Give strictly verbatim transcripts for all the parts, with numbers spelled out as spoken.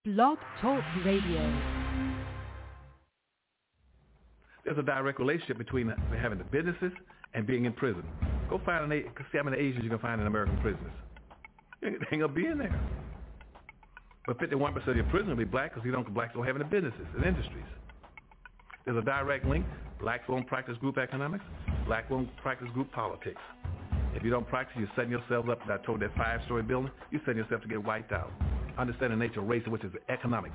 Blog Talk Radio. There's a direct relationship between having the businesses and being in prison. Go find an, see how many Asians you can find in American prisons. They ain't gonna be in there. But fifty-one percent of your prison will be black because you don't blacks don't have any businesses and industries. There's a direct link. Blacks won't practice group economics. Black won't practice group politics. If you don't practice, you're setting yourself up. I told that five-story building, you're setting yourself to get wiped out. Understand the nature of race, which is economics.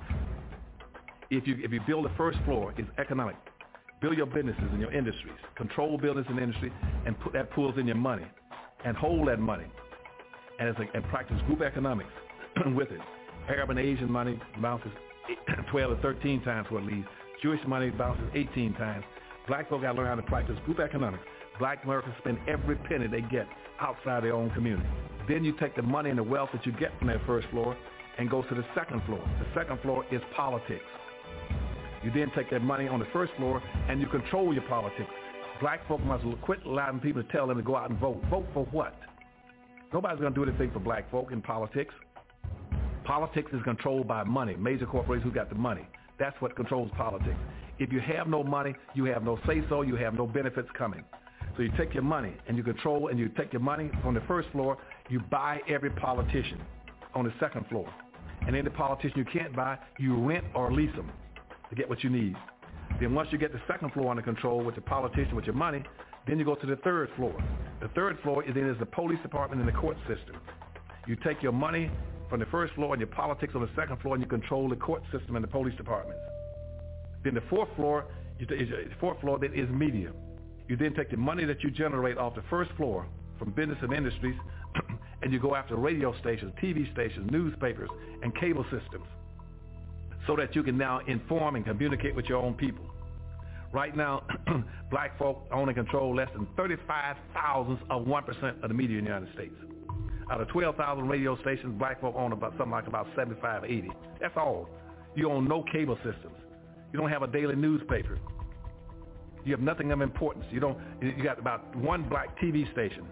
If you if you build the first floor, it's economic. Build your businesses and your industries. Control business and industry, and put that pulls in your money, and hold that money, and it's a, and practice group economics with it. Arab and Asian money bounces twelve or thirteen times what it leaves. Jewish money bounces eighteen times. Black folk got to learn how to practice group economics. Black Americans spend every penny they get outside their own community. Then you take the money and the wealth that you get from that first floor and go to the second floor. The second floor is politics. You then take that money on the first floor and you control your politics. Black folk must quit allowing people to tell them to go out and vote. Vote for what? Nobody's going to do anything for black folk in politics. Politics is controlled by money, major corporations who got the money. That's what controls politics. If you have no money, you have no say-so, you have no benefits coming. So you take your money and you control, and you take your money from the first floor, you buy every politician on the second floor. And any politician you can't buy, you rent or lease them to get what you need. Then once you get the second floor under control with the politician, with your money, then you go to the third floor. The third floor is then is the police department and the court system. You take your money from the first floor and your politics on the second floor, and you control the court system and the police departments. Then the fourth floor, is the fourth floor then is media. You then take the money that you generate off the first floor from business and industries, and you go after radio stations, T V stations, newspapers, and cable systems, so that you can now inform and communicate with your own people. Right now, black folk own and control less than thirty-five thousandths of one percent of the media in the United States. Out of twelve thousand radio stations, black folk own about something like about seventy-five, eighty. That's all. You own no cable systems. You don't have a daily newspaper. You have nothing of importance. You don't. You got about one black T V station,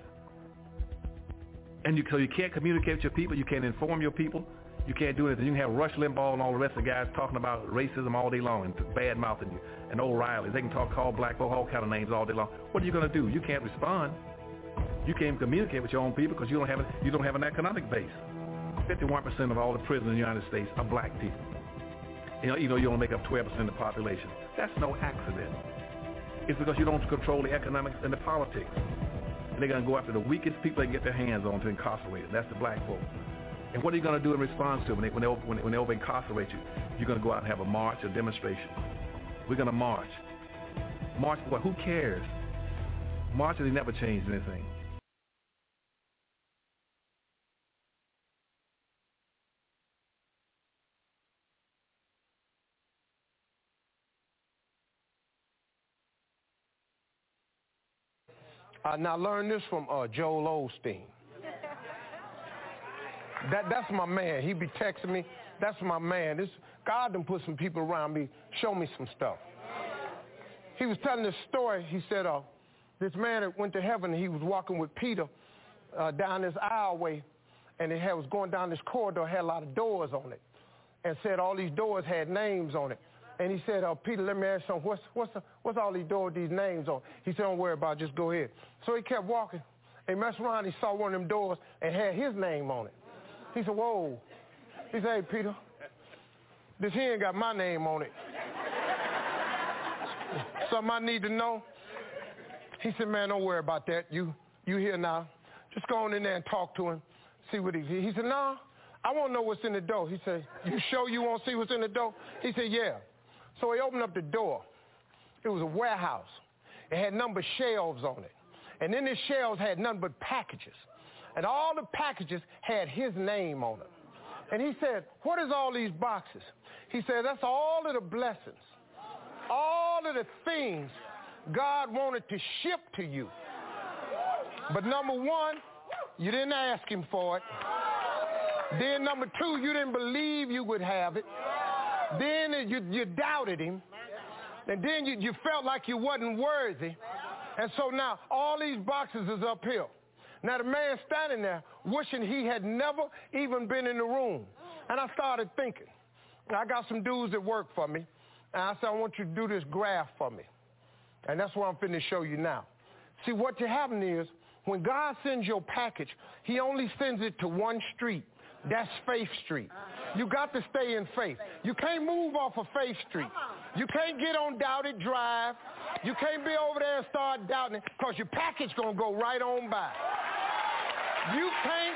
and you so you can't communicate with your people. You can't inform your people. You can't do anything. You can have Rush Limbaugh and all the rest of the guys talking about racism all day long and bad mouthing you, and O'Reilly. They can talk, call black folk all kind of names all day long. What are you going to do? You can't respond. You can't communicate with your own people because you don't have a, you don't have an economic base. fifty-one percent of all the prisoners in the United States are black people. You know, you know, you only make up twelve percent of the population. That's no accident. It's because you don't control the economics and the politics. And they're going to go after the weakest people they can get their hands on to incarcerate them. That's the black folk. And what are you going to do in response to them when they, when they, when they, when they over-incarcerate you? You're going to go out and have a march, a demonstration. We're going to march. March for what? Who cares? Marching, they never changed anything. Uh, now learn this from uh, Joel Osteen. That that's my man. He be texting me. That's my man. This God done put some people around me, show me some stuff. He was telling this story. He said, uh, this man that went to heaven, and he was walking with Peter uh, down this aisleway, and it had, was going down this corridor, had a lot of doors on it, and said all these doors had names on it. And he said, uh, Peter, let me ask you something. What's, what's, the, what's all these doors, these names on? He said, don't worry about it. Just go ahead. So he kept walking. He messed around. He saw one of them doors and had his name on it. He said, whoa. He said, hey, Peter, this here ain't got my name on it. Something I need to know? He said, man, don't worry about that. You you here now. Just go on in there and talk to him, see what he He said, no, I want to know what's in the door. He said, you sure you want to see what's in the door? He said, yeah. So he opened up the door. It was a warehouse. It had numbered shelves on it. And in the shelves had none but packages. And all the packages had his name on them. And he said, what is all these boxes? He said, that's all of the blessings, all of the things God wanted to ship to you. But number one, you didn't ask him for it. Then number two, you didn't believe you would have it. Then you, you doubted him. And then you, you felt like you wasn't worthy. And so now all these boxes is uphill. Now the man standing there wishing he had never even been in the room. And I started thinking, I got some dudes that work for me, and I said, I want you to do this graph for me. And that's what I'm finna show you now. See, what happened is, when God sends your package, he only sends it to one street. That's Faith Street. You got to stay in faith. You can't move off of Faith Street. You can't get on Doubted Drive. You can't be over there and start doubting it, because your package going to go right on by. You can't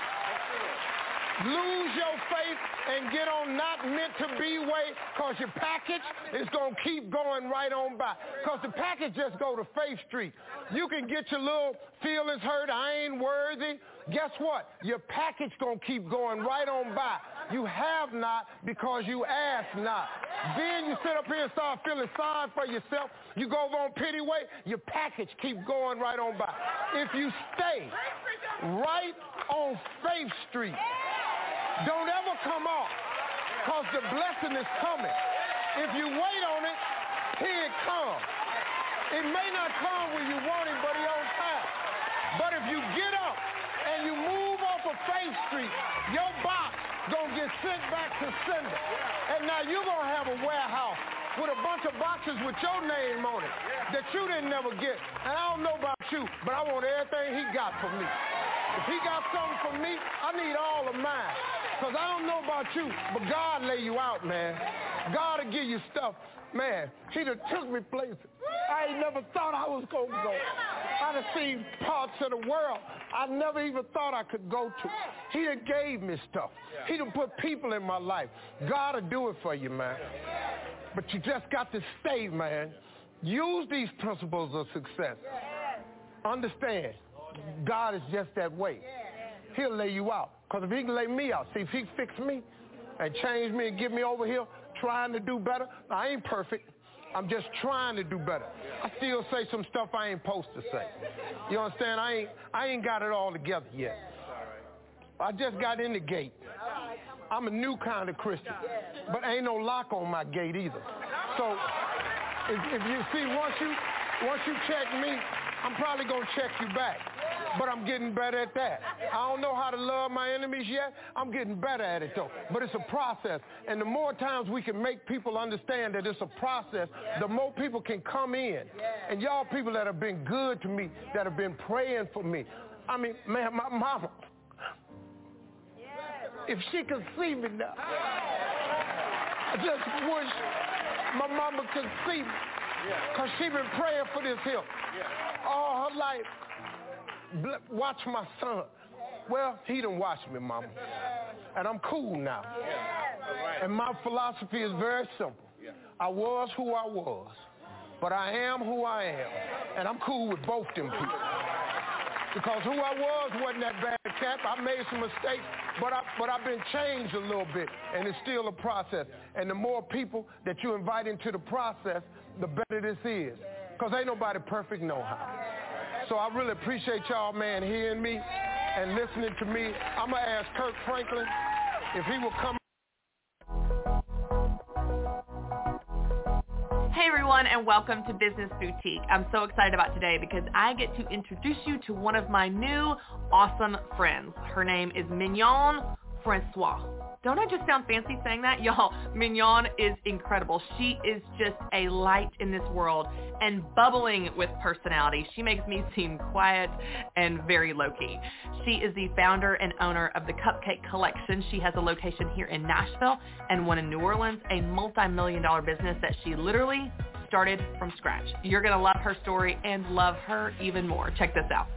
lose your faith and get on not meant to be way, because your package is going to keep going right on by. Because the package just go to Faith Street. You can get your little feelings hurt, I ain't worthy. Guess what? Your package going to keep going right on by. You have not because you ask not. Then you sit up here and start feeling sorry for yourself. You go over on pity way, your package keep going right on by. If you stay right on Faith Street, don't ever come off, because the blessing is coming. If you wait on it, here it comes. It may not come when you want it, but it's on time. But if you get up and you move off of Faith Street, your box gonna get sent back to sender. And now you're gonna have a warehouse with a bunch of boxes with your name on it that you didn't never get. And I don't know about you, but I want everything he got for me. If he got something for me, I need all of mine. Because I don't know about you, but God lay you out, man. God will give you stuff. Man, he done took me places I ain't never thought I was going to go. I done seen parts of the world I never even thought I could go to. He done gave me stuff. He done put people in my life. God will do it for you, man. But you just got to stay, man. Use these principles of success. Understand, God is just that way. He'll lay you out. Because if he can lay me out, see, if he fix me and change me and get me over here trying to do better, I ain't perfect. I'm just trying to do better. I still say some stuff I ain't supposed to say. You understand? I ain't, I ain't got it all together yet. I just got in the gate. I'm a new kind of Christian, but ain't no lock on my gate either. So if, if you see, once you, once you check me, I'm probably going to check you back. But I'm getting better at that. I don't know how to love my enemies yet. I'm getting better at it, though. But it's a process. And the more times we can make people understand that it's a process, the more people can come in. And y'all people that have been good to me, that have been praying for me. I mean, man, my mama, if she could see me now, I just wish my mama could see me. Because she been praying for this here all her life. Watch my son. Well, he done watched me, mama. And I'm cool now. And my philosophy is very simple. I was who I was, but I am who I am. And I'm cool with both them people. Because who I was wasn't that bad cat. I made some mistakes, but, I, but I've been changed a little bit, and it's still a process. And the more people that you invite into the process, the better this is. Because ain't nobody perfect no how. So I really appreciate y'all, man, hearing me and listening to me. I'm going to ask Kirk Franklin if he will come. Hey, everyone, and welcome to Business Boutique. I'm so excited about today because I get to introduce you to one of my new awesome friends. Her name is Mignon Francois. Don't I just sound fancy saying that? Y'all, Mignon is incredible. She is just a light in this world and bubbling with personality. She makes me seem quiet and very low-key. She is the founder and owner of the Cupcake Collection. She has a location here in Nashville and one in New Orleans, a multi-million dollar business that she literally started from scratch. You're going to love her story and love her even more. Check this out.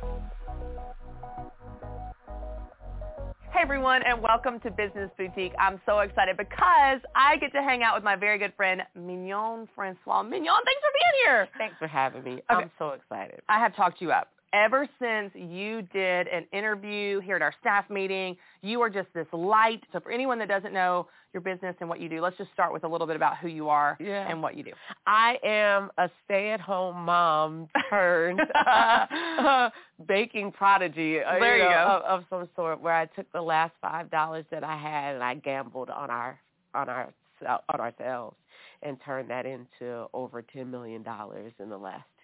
Hey everyone, and welcome to Business Boutique. I'm so excited because I get to hang out with my very good friend, Mignon Francois. Mignon, thanks for being here. Thanks for having me. Okay. I'm so excited. I have talked you up. Ever since you did an interview here at our staff meeting, you are just this light. So for anyone that doesn't know your business and what you do, let's just start with a little bit about who you are yeah. and what you do. I am a stay-at-home mom turned uh, baking prodigy uh, there you you know, go. Of, of some sort, where I took the last five dollars that I had and I gambled on our on our on ourselves and turned that into over ten million dollars in the last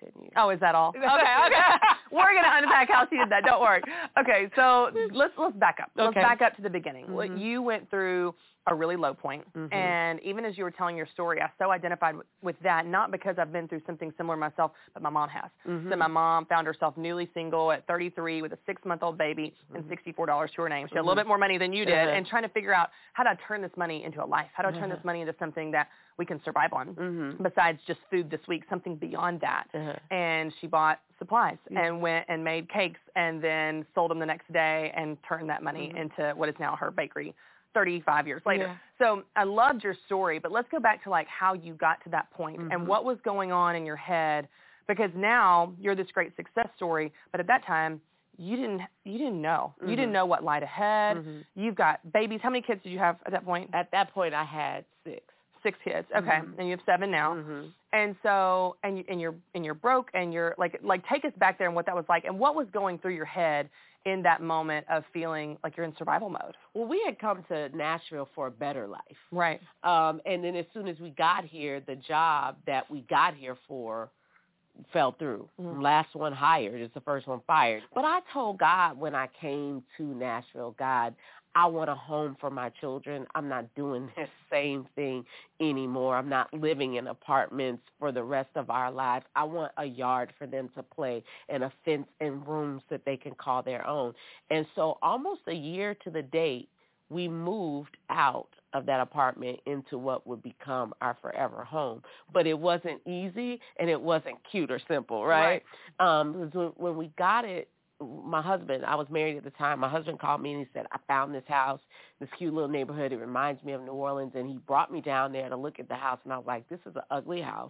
continue. Oh, is that all? Okay, okay. We're going to unpack how she did that. Don't worry. Okay, so let's let's back up. Let's Okay. back up to the beginning. Mm-hmm. You went through a really low point, Mm-hmm. and even as you were telling your story, I so identified with, with that, not because I've been through something similar myself, but my mom has. Mm-hmm. So my mom found herself newly single at thirty-three with a six-month-old baby mm-hmm. and sixty-four dollars to her name. She had mm-hmm. a little bit more money than you did, uh-huh. and trying to figure out how do I turn this money into a life? How do I turn uh-huh. this money into something that we can survive on mm-hmm. besides just food this week, something beyond that. Uh-huh. And she bought supplies mm-hmm. and went and made cakes and then sold them the next day and turned that money mm-hmm. into what is now her bakery thirty-five years later. Yeah. So I loved your story, but let's go back to like how you got to that point mm-hmm. and what was going on in your head, because now you're this great success story, but at that time you didn't you didn't know. Mm-hmm. You didn't know what lied ahead. Mm-hmm. You've got babies. How many kids did you have at that point? At that point, I had six. Six kids. Okay, mm-hmm. and you have seven now. Mm-hmm. And so, and you and you're and you're broke, and you're like like take us back there and what that was like, and what was going through your head in that moment of feeling like you're in survival mode. Well, we had come to Nashville for a better life. Right. Um, and then as soon as we got here, the job that we got here for fell through. Mm-hmm. Last one hired is the first one fired. But I told God when I came to Nashville, God, I want a home for my children. I'm not doing this same thing anymore. I'm not living in apartments for the rest of our lives. I want a yard for them to play and a fence and rooms that they can call their own. And so almost a year to the date, we moved out of that apartment into what would become our forever home. But it wasn't easy and it wasn't cute or simple, right? right. Um, when we got it, my husband, I was married at the time, my husband called me and he said, I found this house, this cute little neighborhood. It reminds me of New Orleans. And he brought me down there to look at the house. And I was like, this is an ugly house.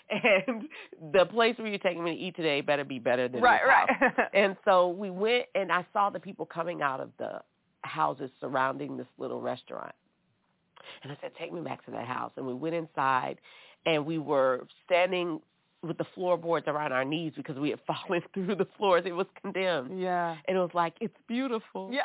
And the place where you're taking me to eat today better be better than right, this right. house. And so we went and I saw the people coming out of the houses surrounding this little restaurant. And I said, take me back to that house. And we went inside and we were standing with the floorboards around our knees because we had fallen through the floors. It was condemned. Yeah. And it was like, it's beautiful. Yeah.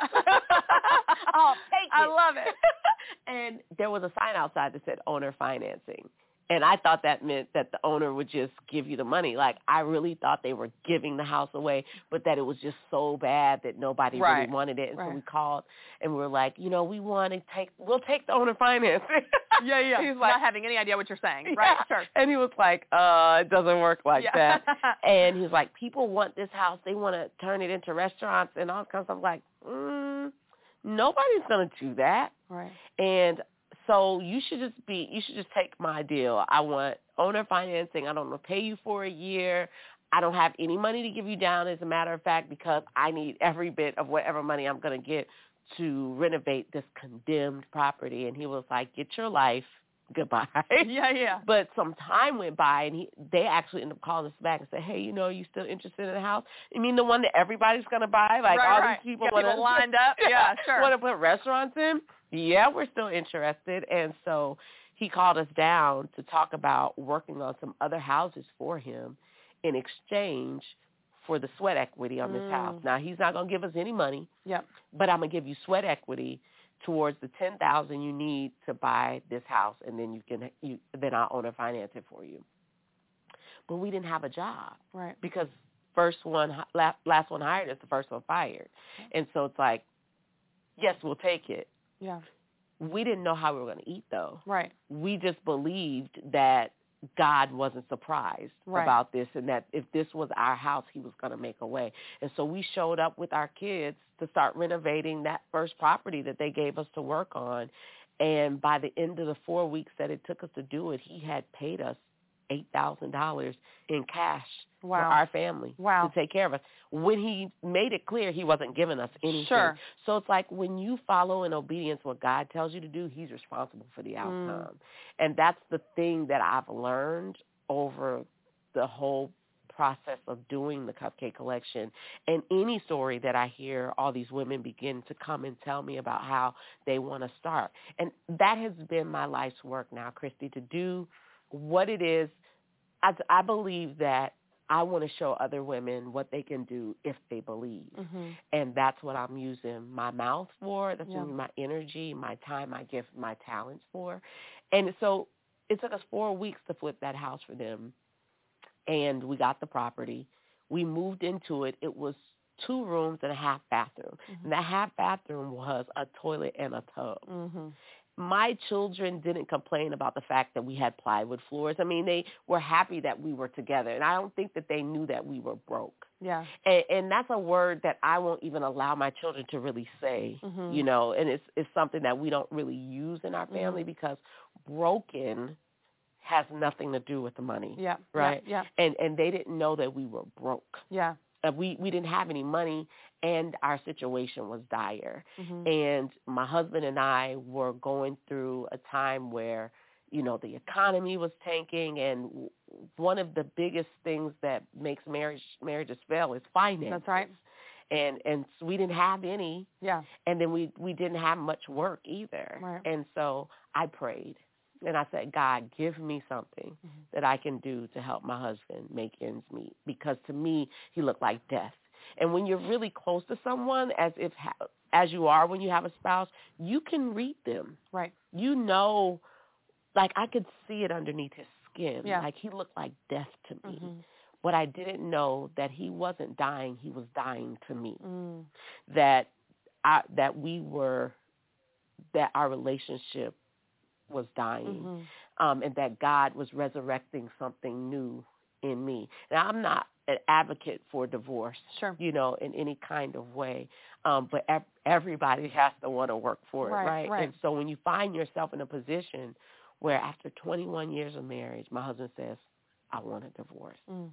Oh, take it. I love it. And there was a sign outside that said owner financing. And I thought that meant that the owner would just give you the money. Like, I really thought they were giving the house away, but that it was just so bad that nobody right. really wanted it. And right. so we called, and we were like, you know, we want to take, we'll take the owner financing. yeah, yeah. He's Not like, having any idea what you're saying. Yeah. Right, sure. And he was like, uh, it doesn't work like yeah. that. And he was like, people want this house. They want to turn it into restaurants and all kinds of stuff. I'm like, mm, nobody's going to do that. Right. And so you should just be, you should just take my deal. I want owner financing. I don't want to pay you for a year. I don't have any money to give you down, as a matter of fact, because I need every bit of whatever money I'm going to get to renovate this condemned property. And he was like, get your life. Goodbye. Yeah, yeah. But some time went by, and he, they actually ended up calling us back and said, hey, you know, you still interested in the house? You mean the one that everybody's going to buy? Like right, all right. these people, Got people lined up? Yeah, sure. Want to put restaurants in? Yeah, we're still interested. And so he called us down to talk about working on some other houses for him in exchange for the sweat equity on mm. this house. Now, he's not going to give us any money, yep. but I'm going to give you sweat equity towards the ten thousand dollars you need to buy this house, and then you can you then I'll owner finance it for you. But we didn't have a job, right? Because first one, last one hired is the first one fired, okay. And so it's like, yes, we'll take it. Yeah. We didn't know how we were going to eat, though. Right. We just believed that God wasn't surprised right. about this, and that if this was our house, he was going to make a way. And so we showed up with our kids to start renovating that first property that they gave us to work on. And by the end of the four weeks that it took us to do it, he had paid us eight thousand dollars in cash wow. for our family wow. to take care of us. When he made it clear he wasn't giving us anything. Sure. So it's like when you follow in obedience what God tells you to do, he's responsible for the outcome. Mm. And that's the thing that I've learned over the whole process of doing the Cupcake Collection. And any story that I hear, all these women begin to come and tell me about how they want to start. And that has been my life's work now, Christy, to do what it is. I, I believe that I want to show other women what they can do if they believe. Mm-hmm. And that's what I'm using my mouth for. That's yeah. using my energy, my time, my gift, my talents for. And so it took us four weeks to flip that house for them. and we got the property. We moved into it. It was two rooms and a half bathroom. Mm-hmm. And that half bathroom was a toilet and a tub. Mm-hmm. My children didn't complain about the fact that we had plywood floors. I mean, they were happy that we were together, and I don't think that they knew that we were broke. Yeah. And, and that's a word that I won't even allow my children to really say, mm-hmm. you know, and it's it's something that we don't really use in our family mm-hmm. because broken has nothing to do with the money. Yeah. Right? Yeah. yeah. And and they didn't know that we were broke. Yeah. Uh, we, we didn't have any money, and our situation was dire. Mm-hmm. And my husband and I were going through a time where, you know, the economy was tanking, and one of the biggest things that makes marriage marriages fail is finances. That's right. And and so we didn't have any. Yeah. And then we, we didn't have much work either. Right. And so I prayed. And I said, God, give me something mm-hmm. that I can do to help my husband make ends meet. Because to me, he looked like death. And when you're really close to someone, as if as you are when you have a spouse, you can read them. Right. You know, like I could see it underneath his skin. Yeah. Like he looked like death to me. Mm-hmm. But I didn't know that he wasn't dying. He was dying to me. Mm. That I, that we were, that our relationship was dying, mm-hmm. um, and that God was resurrecting something new in me. Now, I'm not an advocate for divorce, sure. you know, in any kind of way, um, but ev- everybody has to want to work for it, right, right? right? And so when you find yourself in a position where after twenty-one years of marriage, my husband says, I want a divorce. Mm.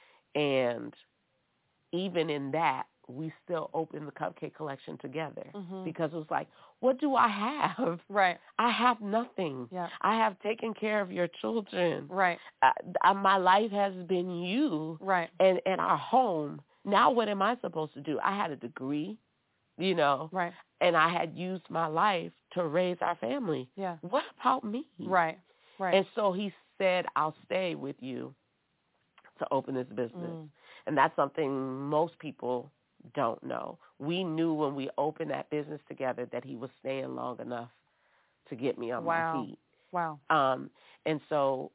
And even in that, we still opened the cupcake collection together mm-hmm. because it was like, what do I have? Right. I have nothing. Yeah. I have taken care of your children. Right. Uh, my life has been you. Right. And, and our home. Now what am I supposed to do? I had a degree, you know. Right. And I had used my life to raise our family. Yeah. What about me? Right. Right. And so he said, I'll stay with you to open this business. Mm. And that's something most people don't know. We knew when we opened that business together that he was staying long enough to get me on wow. my feet. Wow. Um, and so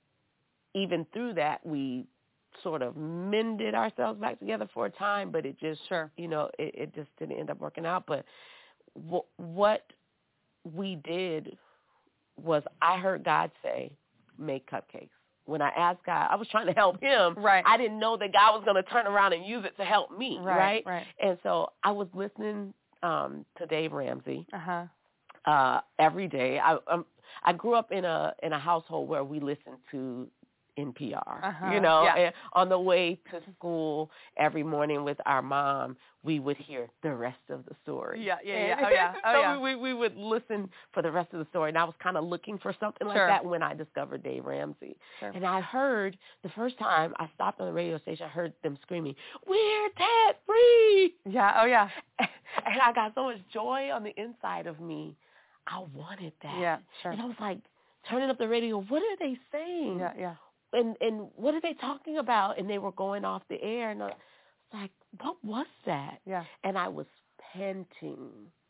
even through that, we sort of mended ourselves back together for a time, but it just, sure. you know, it, it just didn't end up working out. But w- what we did was I heard God say, make cupcakes. When I asked God, I was trying to help him. Right. I didn't know that God was going to turn around and use it to help me, right? Right. right. And so I was listening um, to Dave Ramsey uh-huh. uh, every day. I um, I grew up in a in a household where we listened to N P R. Uh-huh. You know, yeah. and on the way to school every morning with our mom, we would hear the rest of the story. Yeah, yeah, yeah. Oh, yeah. Oh, so yeah. we, we would listen for the rest of the story. And I was kind of looking for something like sure. that when I discovered Dave Ramsey. Sure. And I heard, the first time I stopped on the radio station, I heard them screaming, we're debt free. Yeah, oh, yeah. And I got so much joy on the inside of me. I wanted that. Yeah, sure. And I was like, turning up the radio, what are they saying? Yeah, yeah. And and what are they talking about? And they were going off the air, and I was like, what was that? Yeah. And I was panting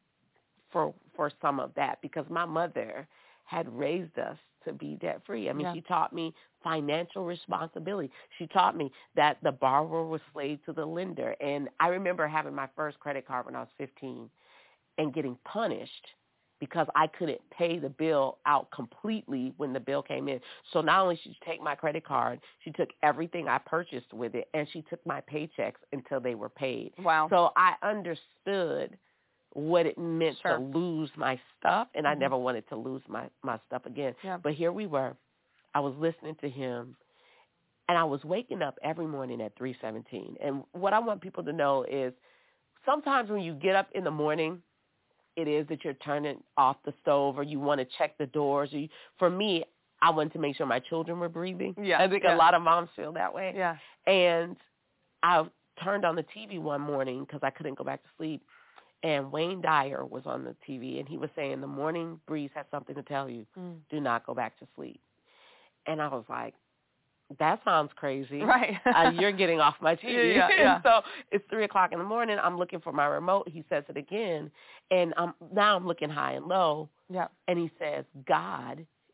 for for some of that because my mother had raised us to be debt free. I mean, yeah. she taught me financial responsibility. She taught me that the borrower was slave to the lender. And I remember having my first credit card when I was fifteen and getting punished because I couldn't pay the bill out completely when the bill came in. So not only did she take my credit card, she took everything I purchased with it, and she took my paychecks until they were paid. Wow. So I understood what it meant sure. to lose my stuff, and mm-hmm. I never wanted to lose my, my stuff again. Yeah. But here we were. I was listening to him, and I was waking up every morning at three seventeen. And what I want people to know is sometimes when you get up in the morning, it is that you're turning off the stove or you want to check the doors. Or you, for me, I wanted to make sure my children were breathing. Yeah, I think yeah. a lot of moms feel that way. Yeah. And I turned on the T V one morning because I couldn't go back to sleep, and Wayne Dyer was on the T V, and he was saying, the morning breeze has something to tell you. Mm. Do not go back to sleep. And I was like, that sounds crazy. Right. uh, you're getting off my T V. Yeah, yeah, yeah. So it's three o'clock in the morning. I'm looking for my remote. He says it again. And I'm, now I'm looking high and low. Yeah. And he says, God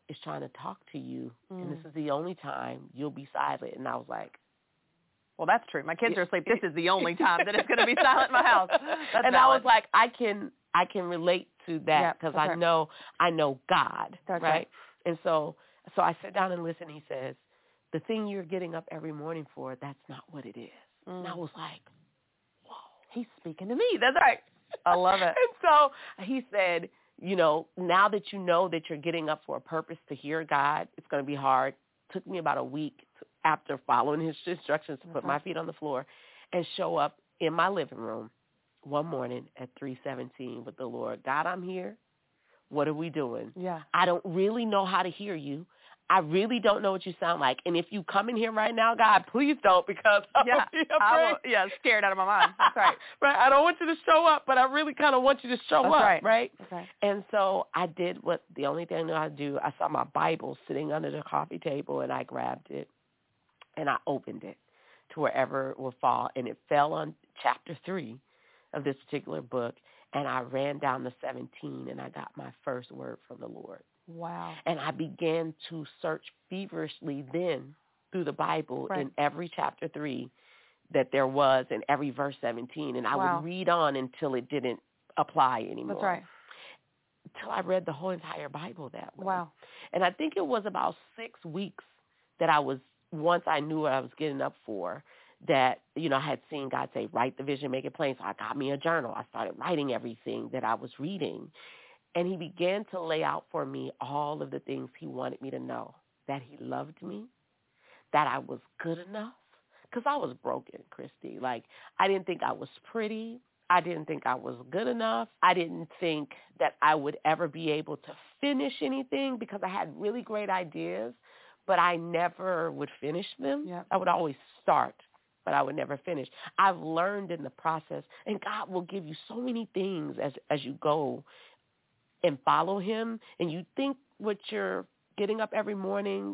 is trying to talk to you, Mm. and this is the only time you'll be silent. And I was like, well, that's true. My kids are asleep. This is the only time that it's going to be silent in my house. That's and valid. I was like, I can I can relate to that because yeah, I right. know I know God, that's right? right? And so so I sit down and listen. He says, the thing you're getting up every morning for, that's not what it is. Mm. And I was like, whoa. He's speaking to me. That's right. I love it. And so he said, you know, now that you know that you're getting up for a purpose to hear God, it's going to be hard. It took me about a week to, after following his instructions to put okay. my feet on the floor and show up in my living room one morning at three seventeen with the Lord. God, I'm here. What are we doing? Yeah. I don't really know how to hear you. I really don't know what you sound like. And if you come in here right now, God, please don't, because I'm yeah, I will, yeah, scared out of my mind. That's right. right. I don't want you to show up, but I really kind of want you to show That's up, right. right? That's right. And so I did what the only thing I knew how to do. I saw my Bible sitting under the coffee table, and I grabbed it, and I opened it to wherever it would fall, and it fell on chapter three of this particular book, and I ran down to seventeen, and I got my first word from the Lord. Wow. And I began to search feverishly then through the Bible right. in every chapter three that there was in every verse seventeen. And I wow. would read on until it didn't apply anymore. That's right. Until I read the whole entire Bible that way. Wow. And I think it was about six weeks that I was, once I knew what I was getting up for, that, you know, I had seen God say, write the vision, make it plain. So I got me a journal. I started writing everything that I was reading. And he began to lay out for me all of the things he wanted me to know, that he loved me, that I was good enough, because I was broken, Christy. Like, I didn't think I was pretty. I didn't think I was good enough. I didn't think that I would ever be able to finish anything because I had really great ideas, but I never would finish them. Yep. I would always start, but I would never finish. I've learned in the process, and God will give you so many things as as you go and follow him, and you think what you're getting up every morning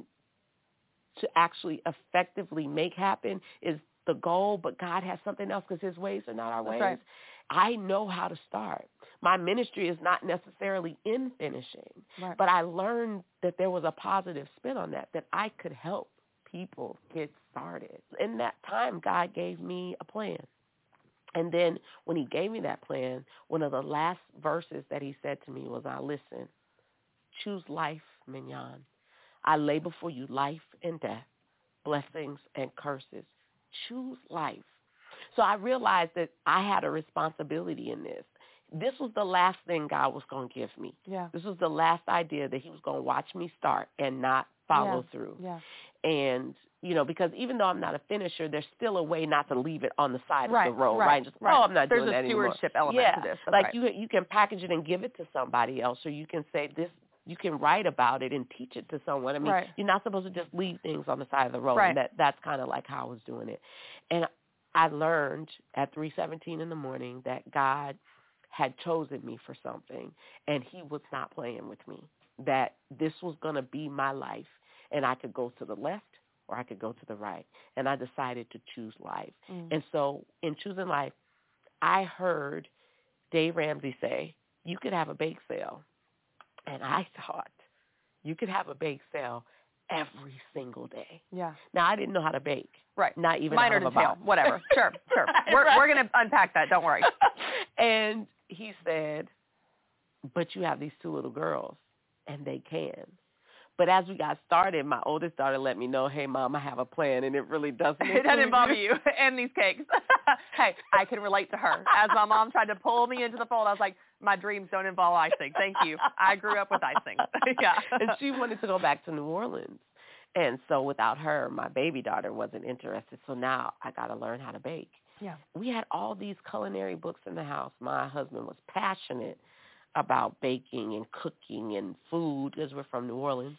to actually effectively make happen is the goal, but God has something else because his ways are not our That's ways. right. I know how to start. My ministry is not necessarily in finishing, right. but I learned that there was a positive spin on that, that I could help people get started. In that time, God gave me a plan. And then when he gave me that plan, one of the last verses that he said to me was, "I listen, choose life, Mignon. I lay before you life and death, blessings and curses. Choose life." So I realized that I had a responsibility in this. This was the last thing God was going to give me. Yeah. This was the last idea that he was going to watch me start and not follow yeah. through. Yeah. And, you know, because even though I'm not a finisher, there's still a way not to leave it on the side right. of the road, right? right? Just, right. oh, I'm not there's doing that anymore. There's a stewardship element yeah. to this. That's like right. you, you can package it and give it to somebody else, or you can say this. You can write about it and teach it to someone. I mean, right. you're not supposed to just leave things on the side of the road. Right. And that that's kind of like how I was doing it. And I learned at three seventeen in the morning that God had chosen me for something, and he was not playing with me, that this was going to be my life, and I could go to the left or I could go to the right, and I decided to choose life. Mm. And so in choosing life, I heard Dave Ramsey say, you could have a bake sale. And I thought, you could have a bake sale every single day. Yeah. Now, I didn't know how to bake. Right. Not even minor out of a detail. box. Whatever. Sure. Sure. Right, we're right. we're going to unpack that. Don't worry. And he said, but you have these two little girls, and they can. But as we got started, my oldest daughter let me know, hey, Mom, I have a plan, and it really doesn't It doesn't involve you and these cakes. Hey, I can relate to her. As my mom tried to pull me into the fold, I was like, my dreams don't involve icing. Thank you. I grew up with icing. Yeah. And she wanted to go back to New Orleans. And so without her, my baby daughter wasn't interested. So now I got to learn how to bake. Yeah. We had all these culinary books in the house. My husband was passionate about baking and cooking and food because we're from New Orleans.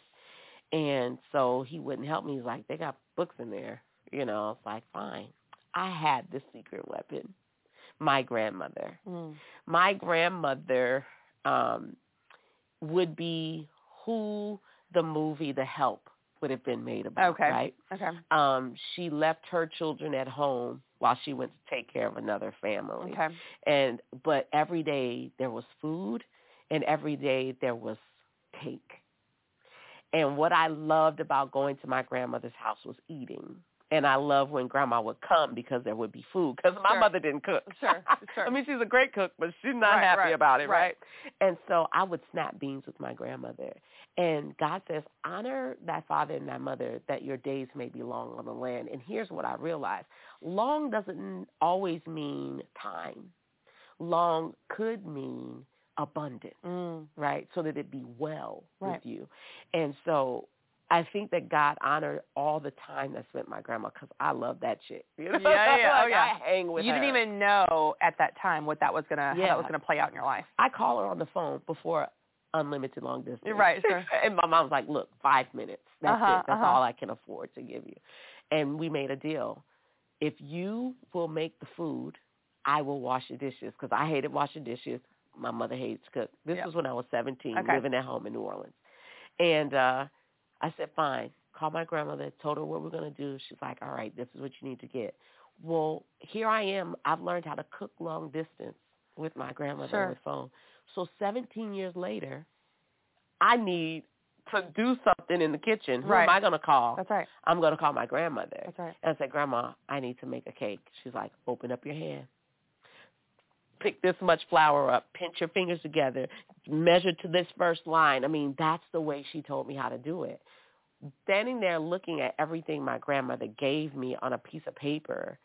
And so he wouldn't help me. He's like, they got books in there. You know, it's like, fine. I had this secret weapon, my grandmother. Mm. My grandmother um, would be who the movie The Help would have been made about, okay. right? Okay. Um, she left her children at home while she went to take care of another family. Okay. And but every day there was food, and every day there was cake. And what I loved about going to my grandmother's house was eating. And I love when Grandma would come because there would be food because my Sure. mother didn't cook. Sure, sure. I mean, she's a great cook, but she's not Right, happy right, about it, right. right? And so I would snap beans with my grandmother. And God says, honor thy father and thy mother that your days may be long on the land. And here's what I realized. Long doesn't always mean time. Long could mean abundant, Mm. right, so that it be well Right. with you. And so I think that God honored all the time I spent with my grandma because I love that chick. You know? Yeah, yeah, like oh, yeah. I hang with You her. didn't even know at that time what that was gonna how Yeah. that was gonna play out in your life. I call her on the phone before unlimited long distance. Right, sure. And my mom's like, look, five minutes. That's Uh-huh, it. That's uh-huh. all I can afford to give you. And we made a deal. If you will make the food, I will wash the dishes because I hated washing dishes. My mother hated to cook. This Yep. was when I was seventeen, Okay. living at home in New Orleans. And uh, I said, fine. Called my grandmother, told her what we're going to do. She's like, all right, this is what you need to get. Well, here I am. I've learned how to cook long distance with my grandmother Sure. on the phone. So seventeen years later, I need to do something in the kitchen. Who Right. am I going to call? That's right. I'm going to call my grandmother. That's right. And I said, Grandma, I need to make a cake. She's like, open up your hand. Pick this much flour up. Pinch your fingers together. Measure to this first line. I mean, that's the way she told me how to do it. Standing there looking at everything my grandmother gave me on a piece of paper,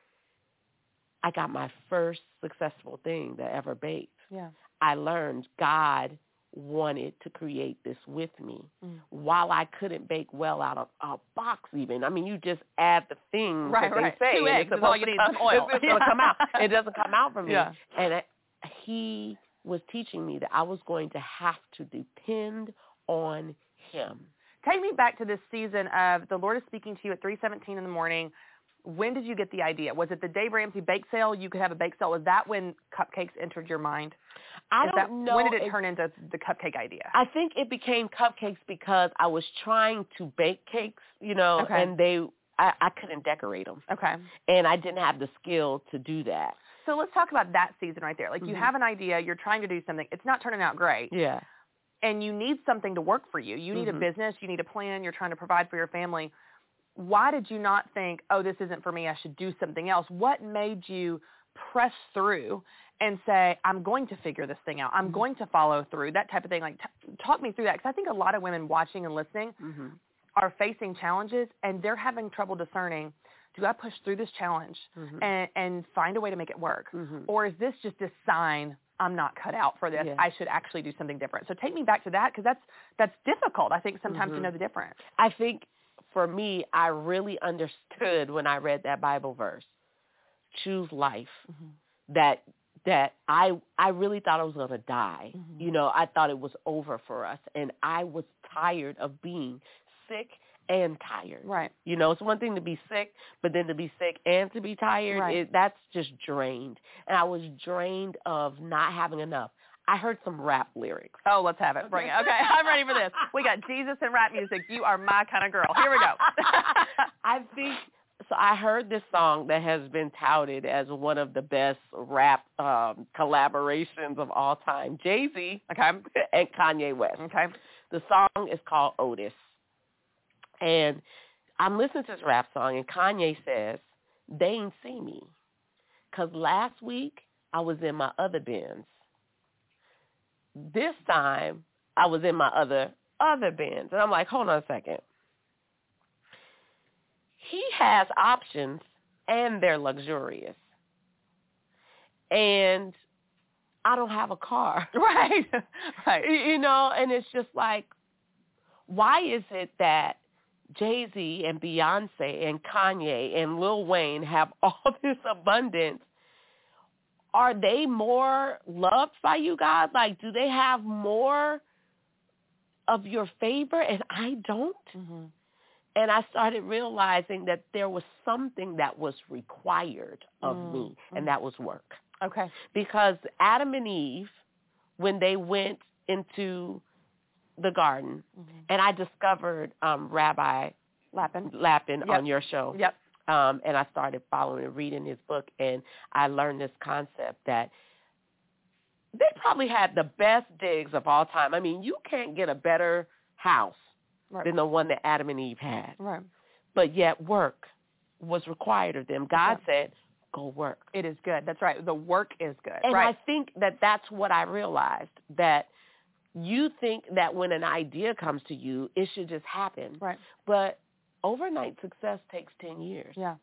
I got my first successful thing that I ever baked. Yeah. I learned God wanted to create this with me. Mm. While I couldn't bake well out of a box even. I mean, you just add the things Right, that they right. say. Two and eggs it's is all supposed you to need, come- some oil. It's, it's Yeah. going to come out. It doesn't come out from me. Yeah. And it, he was teaching me that I was going to have to depend on him. Take me back to this season of the Lord is speaking to you at three seventeen in the morning. When did you get the idea? Was it the Dave Ramsey bake sale? You could have a bake sale. Was that when cupcakes entered your mind? I Is don't that, know. When did it if- turn into the cupcake idea? I think it became cupcakes because I was trying to bake cakes, you know, Okay. and they I, I couldn't decorate them. Okay. And I didn't have the skill to do that. So let's talk about that season right there. Like you Mhm. have an idea, you're trying to do something. It's not turning out great. Yeah. And you need something to work for you. You need Mhm. a business. You need a plan. You're trying to provide for your family. Why did you not think, oh, this isn't for me, I should do something else? What made you press through and say, I'm going to figure this thing out. I'm Mhm. going to follow through, that type of thing? Like, t- talk me through that, because I think a lot of women watching and listening Mm-hmm. are facing challenges, and they're having trouble discerning, do I push through this challenge Mhm. and, and find a way to make it work? Mhm. Or is this just a sign I'm not cut out for this? Yeah. I should actually do something different. So take me back to that, because that's, that's difficult, I think, sometimes Mhm. to know the difference. I think for me, I really understood when I read that Bible verse, choose life, Mhm. that that I I really thought I was going to die. Mhm. You know, I thought it was over for us, and I was tired of being sick and tired. Right. You know, it's one thing to be sick, but then to be sick and to be tired, Right. it, that's just drained. And I was drained of not having enough. I heard some rap lyrics. Oh, let's have it. Bring it. Okay, I'm ready for this. We got Jesus and rap music. You are my kind of girl. Here we go. I think, so I heard this song that has been touted as one of the best rap um, collaborations of all time, Jay-Z Okay. and Kanye West. Okay. The song is called Otis. And I'm listening to this rap song, and Kanye says, they ain't see me. Because last week, I was in my other Benz. This time, I was in my other, other Benz. And I'm like, hold on a second. He has options, and they're luxurious. And I don't have a car. Right. Right. You know, and it's just like, why is it that Jay-Z and Beyonce and Kanye and Lil Wayne have all this abundance? Are they more loved by you, God? Like, do they have more of your favor and I don't? Mm-hmm. And I started realizing that there was something that was required of Mm. me, and that was work. Okay. Because Adam and Eve, when they went into the garden, Mm-hmm. and I discovered um, Rabbi Lappin. Lappin Yep. on your show. Yep. Um, and I started following and reading his book, and I learned this concept that they probably had the best digs of all time. I mean, you can't get a better house right. than the one that Adam and Eve had. Right. But yet work was required of them. God yeah. said, go work. It is good. That's right. The work is good. And right. I think that that's what I realized, that you think that when an idea comes to you, it should just happen. Right. But overnight success takes ten years. Yeah.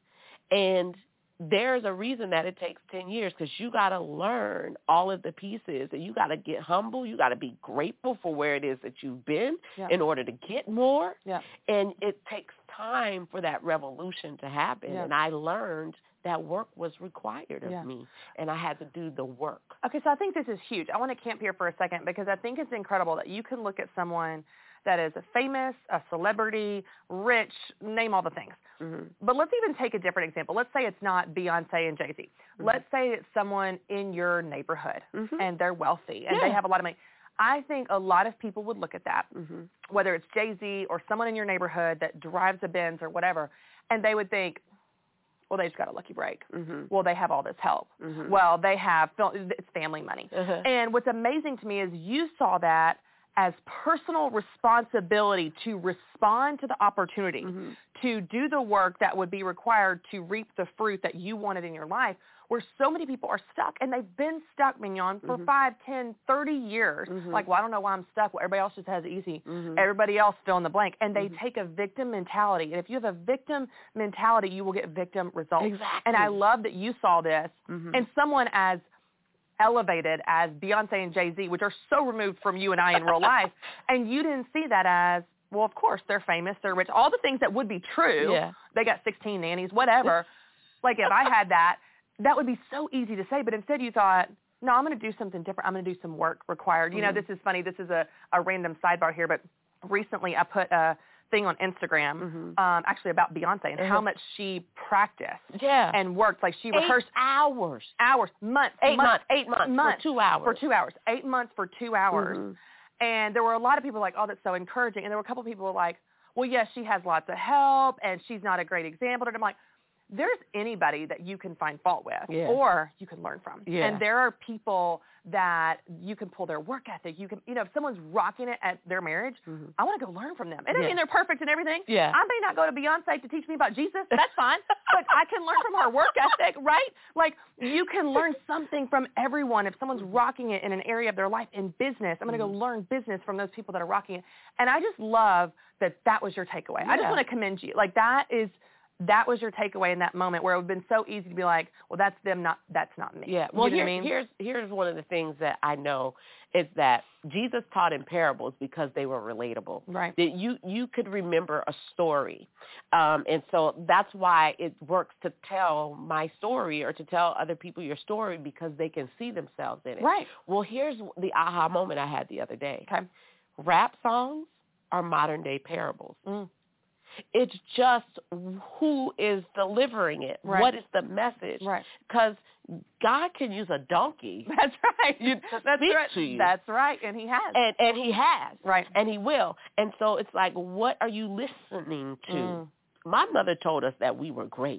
And there's a reason that it takes ten years, because you got to learn all of the pieces, and you got to get humble. You got to be grateful for where it is that you've been yeah. in order to get more. Yeah. And it takes time for that revolution to happen. Yeah. And I learned that work was required of yeah. me, and I had to do the work. Okay, so I think this is huge. I want to camp here for a second, because I think it's incredible that you can look at someone that is a famous, a celebrity, rich, name all the things. Mm-hmm. But let's even take a different example. Let's say it's not Beyonce and Jay-Z. Mm-hmm. Let's say it's someone in your neighborhood, mm-hmm. and they're wealthy, and yeah. they have a lot of money. I think a lot of people would look at that, mm-hmm. whether it's Jay-Z or someone in your neighborhood that drives a Benz or whatever, and they would think, well, they just got a lucky break. Mm-hmm. Well, they have all this help. Mm-hmm. Well, they have, it's family money. Uh-huh. And what's amazing to me is you saw that as personal responsibility to respond to the opportunity, mm-hmm. to do the work that would be required to reap the fruit that you wanted in your life, where so many people are stuck, and they've been stuck, Mignon, for mm-hmm. five, ten, thirty years. Mm-hmm. Like, well, I don't know why I'm stuck. Well, everybody else just has it easy. Mm-hmm. Everybody else fill in the blank. And they mm-hmm. take a victim mentality. And if you have a victim mentality, you will get victim results. Exactly. And I love that you saw this. Mm-hmm. And someone as elevated as Beyonce and Jay-Z, which are so removed from you and I in real life, and you didn't see that as, well, of course, they're famous, they're rich, all the things that would be true. Yeah. They got sixteen nannies, whatever. Like, if I had that, that would be so easy to say, but instead you thought, no, I'm going to do something different. I'm going to do some work required. You mm-hmm. know, this is funny. This is a, a random sidebar here, but recently I put a thing on Instagram, mm-hmm. um, actually about Beyonce and mm-hmm. how much she practiced yeah. and worked. Like, she Eight rehearsed hours. Hours, months, Eight months, months. Eight months, months for two hours. For two hours. Eight months for two hours. Mm-hmm. And there were a lot of people like, oh, that's so encouraging. And there were a couple of people who were like, well, yes, she has lots of help, and she's not a great example. And I'm like, there's anybody that you can find fault with yeah. or you can learn from. Yeah. And there are people that you can pull their work ethic. You can, you know, if someone's rocking it at their marriage, mm-hmm. I want to go learn from them. It doesn't yeah. mean they're perfect and everything. Yeah. I may not go to Beyonce to teach me about Jesus. That's fine. But I can learn from her work ethic, right? Like, you can learn something from everyone. If someone's rocking it in an area of their life in business, I'm going to mm-hmm. go learn business from those people that are rocking it. And I just love that that was your takeaway. Yeah. I just want to commend you. Like, that is... That was your takeaway in that moment, where it would have been so easy to be like, well, that's them, not that's not me. Yeah. Well, you know here, what I mean? here's here's one of the things that I know is that Jesus taught in parables because they were relatable. Right. That you you could remember a story, um, and so that's why it works to tell my story or to tell other people your story, because they can see themselves in it. Right. Well, here's the aha moment I had the other day. Okay. Rap songs are modern day parables. Mm. It's just who is delivering it. Right. What is the message? Right. Because God can use a donkey. That's right. You, to That's speak right. to you. That's right. And he has. And and he has. Right. And he will. And so it's like, what are you listening to? Mm. My mother told us that we were great.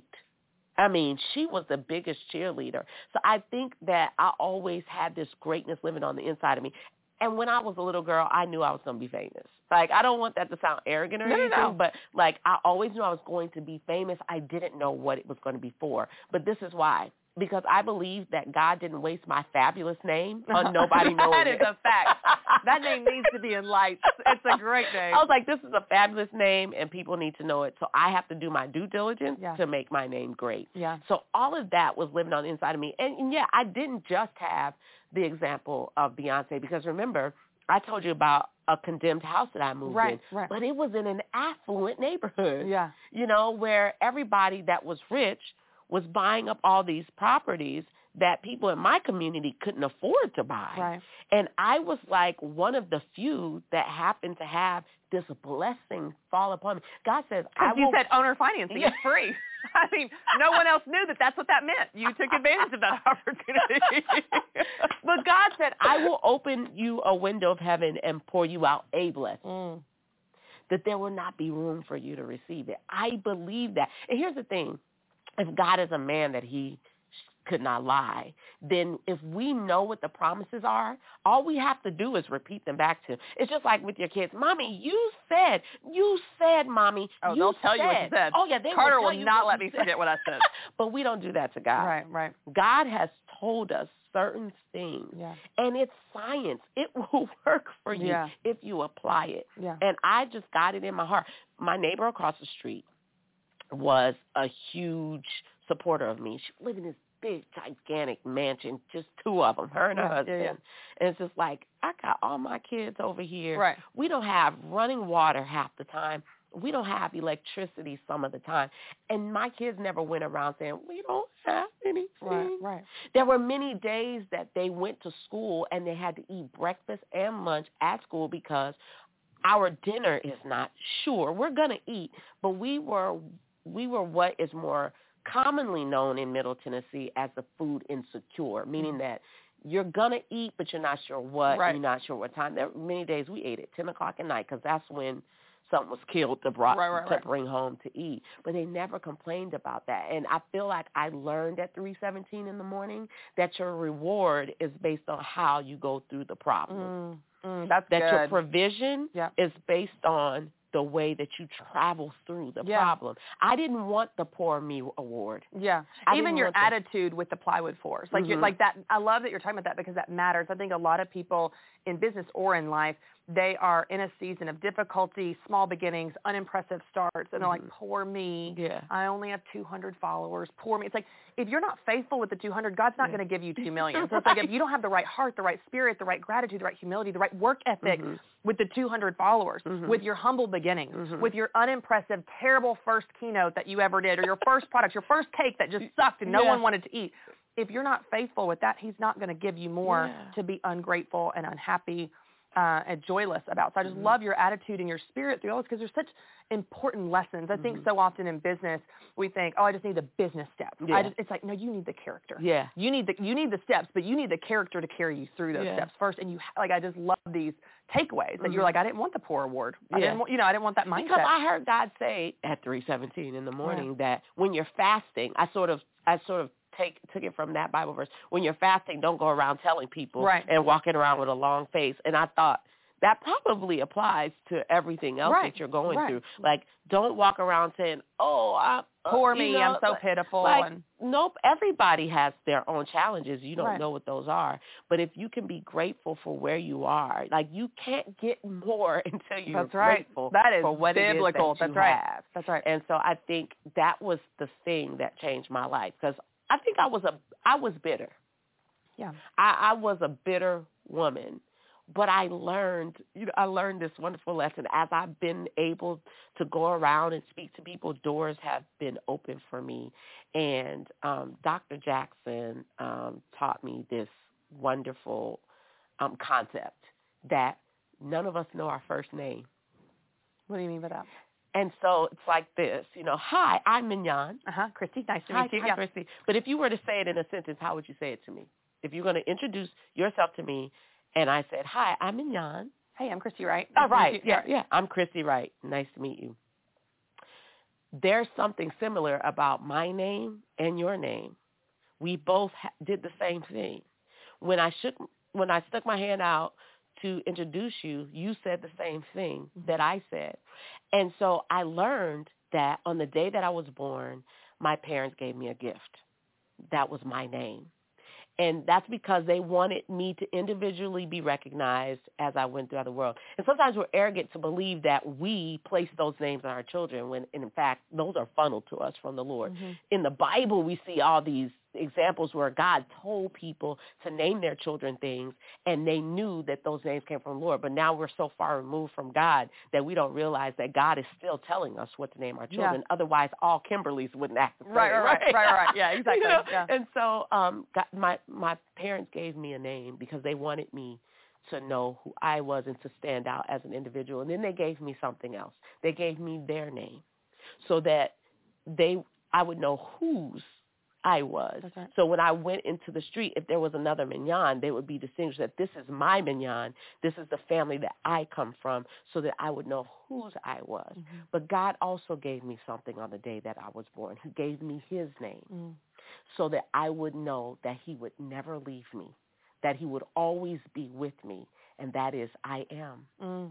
I mean, she was the biggest cheerleader. So I think that I always had this greatness living on the inside of me. And when I was a little girl, I knew I was going to be famous. Like, I don't want that to sound arrogant or no, anything, no, no. but, like, I always knew I was going to be famous. I didn't know what it was going to be for. But this is why. Because I believe that God didn't waste my fabulous name on nobody knowing That it. is a fact. That name needs to be in lights. It's a great name. I was like, this is a fabulous name, and people need to know it. So I have to do my due diligence yeah. to make my name great. Yeah. So all of that was living on the inside of me. And, and, yeah, I didn't just have the example of Beyonce, because, remember, I told you about a condemned house that I moved right, in. Right. But it was in an affluent neighborhood. Yeah. You know, where everybody that was rich was buying up all these properties that people in my community couldn't afford to buy. Right. And I was like one of the few that happened to have this blessing fall upon me. God says, I will... you said owner financing. Yeah. It's free. I mean, no one else knew that that's what that meant. You took advantage of that opportunity. But God said, I will open you a window of heaven and pour you out a blessing. Mm. That there will not be room for you to receive it. I believe that. And here's the thing. If God is a man that he could not lie, then if we know what the promises are, all we have to do is repeat them back to them. It's just like with your kids. Mommy, you said, you said, Mommy, oh, you they'll tell said. you what you said. Oh, yeah, they Carter will, will tell you not what let you me said. forget what I said. But we don't do that to God. Right, right. God has told us certain things, yeah. and it's science. It will work for you yeah. if you apply it. Yeah. And I just got it in my heart. My neighbor across the street was a huge supporter of me. She lived in this big, gigantic mansion, just two of them, her and her yeah, husband. Yeah, yeah. And it's just like, I got all my kids over here. Right. We don't have running water half the time. We don't have electricity some of the time. And my kids never went around saying, we don't have anything. Right, right. There were many days that they went to school and they had to eat breakfast and lunch at school because our dinner is not sure. We're going to eat, but we were we were what is more commonly known in Middle Tennessee as the food insecure, meaning that you're going to eat, but you're not sure what, right. and you're not sure what time. There were many days we ate at ten o'clock at night because that's when something was killed to, brought, right, right, to right. bring home to eat. But they never complained about that. And I feel like I learned at three seventeen in the morning that your reward is based on how you go through the problem. Mm, mm, that's that good. your provision yeah. is based on the way that you travel through the yeah. problem. I didn't want the poor me award. Yeah. I Even your want the- attitude with the plywood floors. Like, mm-hmm. you're, like that. I love that you're talking about that because that matters. I think a lot of people in business or in life, they are in a season of difficulty, small beginnings, unimpressive starts, and they're mm-hmm. like, poor me. Yeah. I only have two hundred followers. Poor me. It's like, if you're not faithful with the two hundred, God's not yeah. going to give you two million. So right. it's like, if you don't have the right heart, the right spirit, the right gratitude, the right humility, the right work ethic mm-hmm. with the two hundred followers, mm-hmm. with your humble beginnings, mm-hmm. with your unimpressive, terrible first keynote that you ever did, or your first product, your first cake that just sucked and no yeah. one wanted to eat. If you're not faithful with that, he's not going to give you more yeah. to be ungrateful and unhappy uh, and joyless about. So I just mm-hmm. love your attitude and your spirit through all this because there's such important lessons. I think mm-hmm. so often in business we think, oh, I just need the business steps. Yeah. I just, it's like, no, you need the character. Yeah. You need the you need the steps, but you need the character to carry you through those yeah. steps first. And you like, I just love these takeaways that mm-hmm. you're like, I didn't want the poor award. I yeah. didn't want, you know, I didn't want that mindset. Because I heard God say at three seventeen in the morning yeah. that when you're fasting, I sort of I sort of take took it from that Bible verse. When you're fasting, don't go around telling people right. and walking around with a long face. And I thought that probably applies to everything else right. that you're going right. through. Like, don't walk around saying, "Oh, I, uh, poor me, know, I'm so like, pitiful." Like, and nope. Everybody has their own challenges. You don't right. know what those are. But if you can be grateful for where you are, like you can't get more until you're That's right. grateful that is for what biblical. it is that That's you right. have. That's right. And so I think that was the thing that changed my life because I think I was a I was bitter. Yeah. I, I was a bitter woman. But I learned, you know, I learned this wonderful lesson. As I've been able to go around and speak to people, doors have been open for me. And um, Doctor Jackson um, taught me this wonderful um, concept that none of us know our first name. What do you mean by that? And so it's like this, you know, hi, I'm Mignon. Uh-huh, Christy, nice to Hi, meet you. hi, yeah. Christy. But if you were to say it in a sentence, how would you say it to me? If you're going to introduce yourself to me, and I said, hi, I'm Mignon. Hey, I'm Christy Wright. Oh, Nice right. yeah, yeah, I'm Christy Wright. Nice to meet you. There's something similar about my name and your name. We both ha- did the same thing. When I shook, when I stuck my hand out to introduce you, you said the same thing that I said. And so I learned that on the day that I was born, my parents gave me a gift. That was my name. And that's because they wanted me to individually be recognized as I went throughout the world. And sometimes we're arrogant to believe that we place those names on our children when, in fact, those are funneled to us from the Lord. Mm-hmm. In the Bible, we see all these examples where God told people to name their children things, and they knew that those names came from the Lord. But now we're so far removed from God that we don't realize that God is still telling us what to name our children. Yeah. Otherwise, all Kimberlys wouldn't act the same. Right, right, right, right, right. Yeah, exactly. You know? Yeah. And so um, God, my, my parents gave me a name because they wanted me to know who I was and to stand out as an individual. And then they gave me something else. They gave me their name so that they I would know whose I was. Right. So when I went into the street, if there was another mignon, they would be distinguished that this is my mignon. This is the family that I come from, so that I would know whose I was. Mm-hmm. But God also gave me something on the day that I was born. He gave me his name mm. so that I would know that he would never leave me, that he would always be with me, and that is I am. Mm.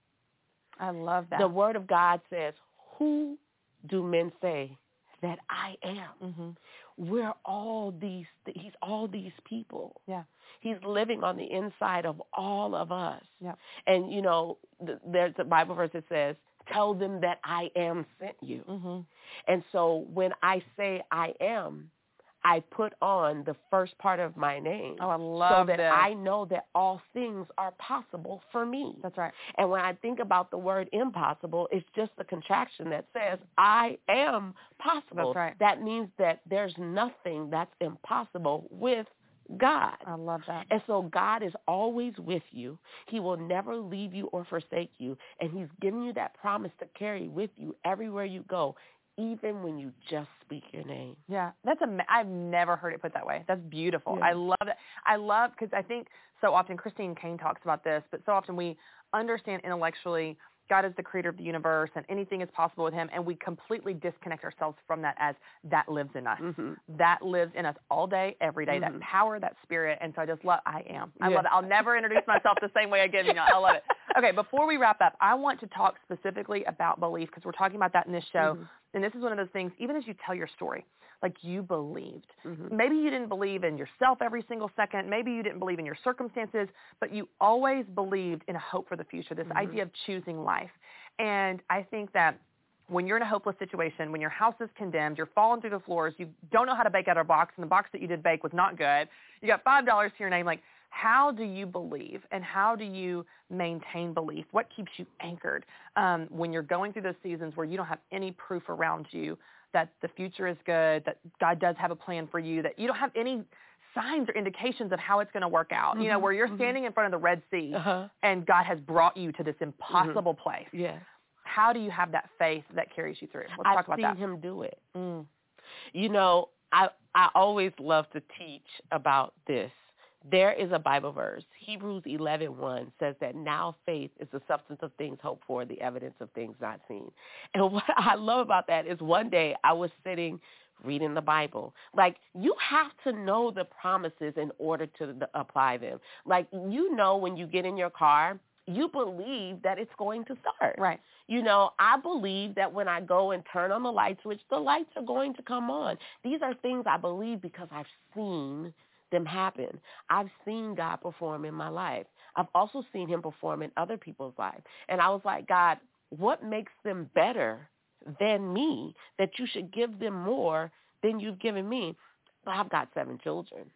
I love that. The word of God says, who do men say that I am? Mm-hmm. We're all these, he's all these people. Yeah. He's living on the inside of all of us. Yeah. And, you know, th- there's a Bible verse that says, tell them that I am sent you. Mm-hmm. And so when I say I am, I put on the first part of my name. Oh, I love so that this. I know that all things are possible for me. That's right. And when I think about the word impossible, it's just a contraction that says I am possible. That's right. That means that there's nothing that's impossible with God. I love that. And so God is always with you. He will never leave you or forsake you. And he's given you that promise to carry with you everywhere you go, even when you just speak your name. Yeah, that's a. I've never heard it put that way. That's beautiful. Yeah. I love it. I love, because I think so often Christine Kane talks about this, but so often we understand intellectually God is the creator of the universe and anything is possible with him, and we completely disconnect ourselves from that as that lives in us. Mm-hmm. That lives in us all day, every day, Mm-hmm. that power, that spirit, and so I just love, I am. I Yeah. love it. I'll never introduce myself the same way again. You know, I love it. Okay, before we wrap up, I want to talk specifically about belief, because we're talking about that in this show, Mm-hmm. and this is one of those things, even as you tell your story, like you believed. Mm-hmm. Maybe you didn't believe in yourself every single second. Maybe you didn't believe in your circumstances, but you always believed in a hope for the future, this Mm-hmm. idea of choosing life. And I think that when you're in a hopeless situation, when your house is condemned, you're falling through the floors, you don't know how to bake out a box, and the box that you did bake was not good, you got five dollars to your name, like, how do you believe, and how do you maintain belief? What keeps you anchored um, when you're going through those seasons where you don't have any proof around you that the future is good, that God does have a plan for you, that you don't have any signs or indications of how it's going to work out, mm-hmm. you know, where you're standing mm-hmm. in front of the Red Sea uh-huh. and God has brought you to this impossible mm-hmm. place. Yeah. How do you have that faith that carries you through? Let's I've talk about seen that. him do it. Mm. You know, I I always love to teach about this. There is a Bible verse, Hebrews eleven one says that now faith is the substance of things hoped for, the evidence of things not seen. And what I love about that is one day I was sitting reading the Bible. Like, you have to know the promises in order to the, apply them. Like, you know, when you get in your car, you believe that it's going to start. Right. You know, I believe that when I go and turn on the light switch, the lights are going to come on. These are things I believe because I've seen them happen. I've seen God perform in my life. I've also seen him perform in other people's lives. And I was like, God, what makes them better than me that you should give them more than you've given me? But I've got seven children.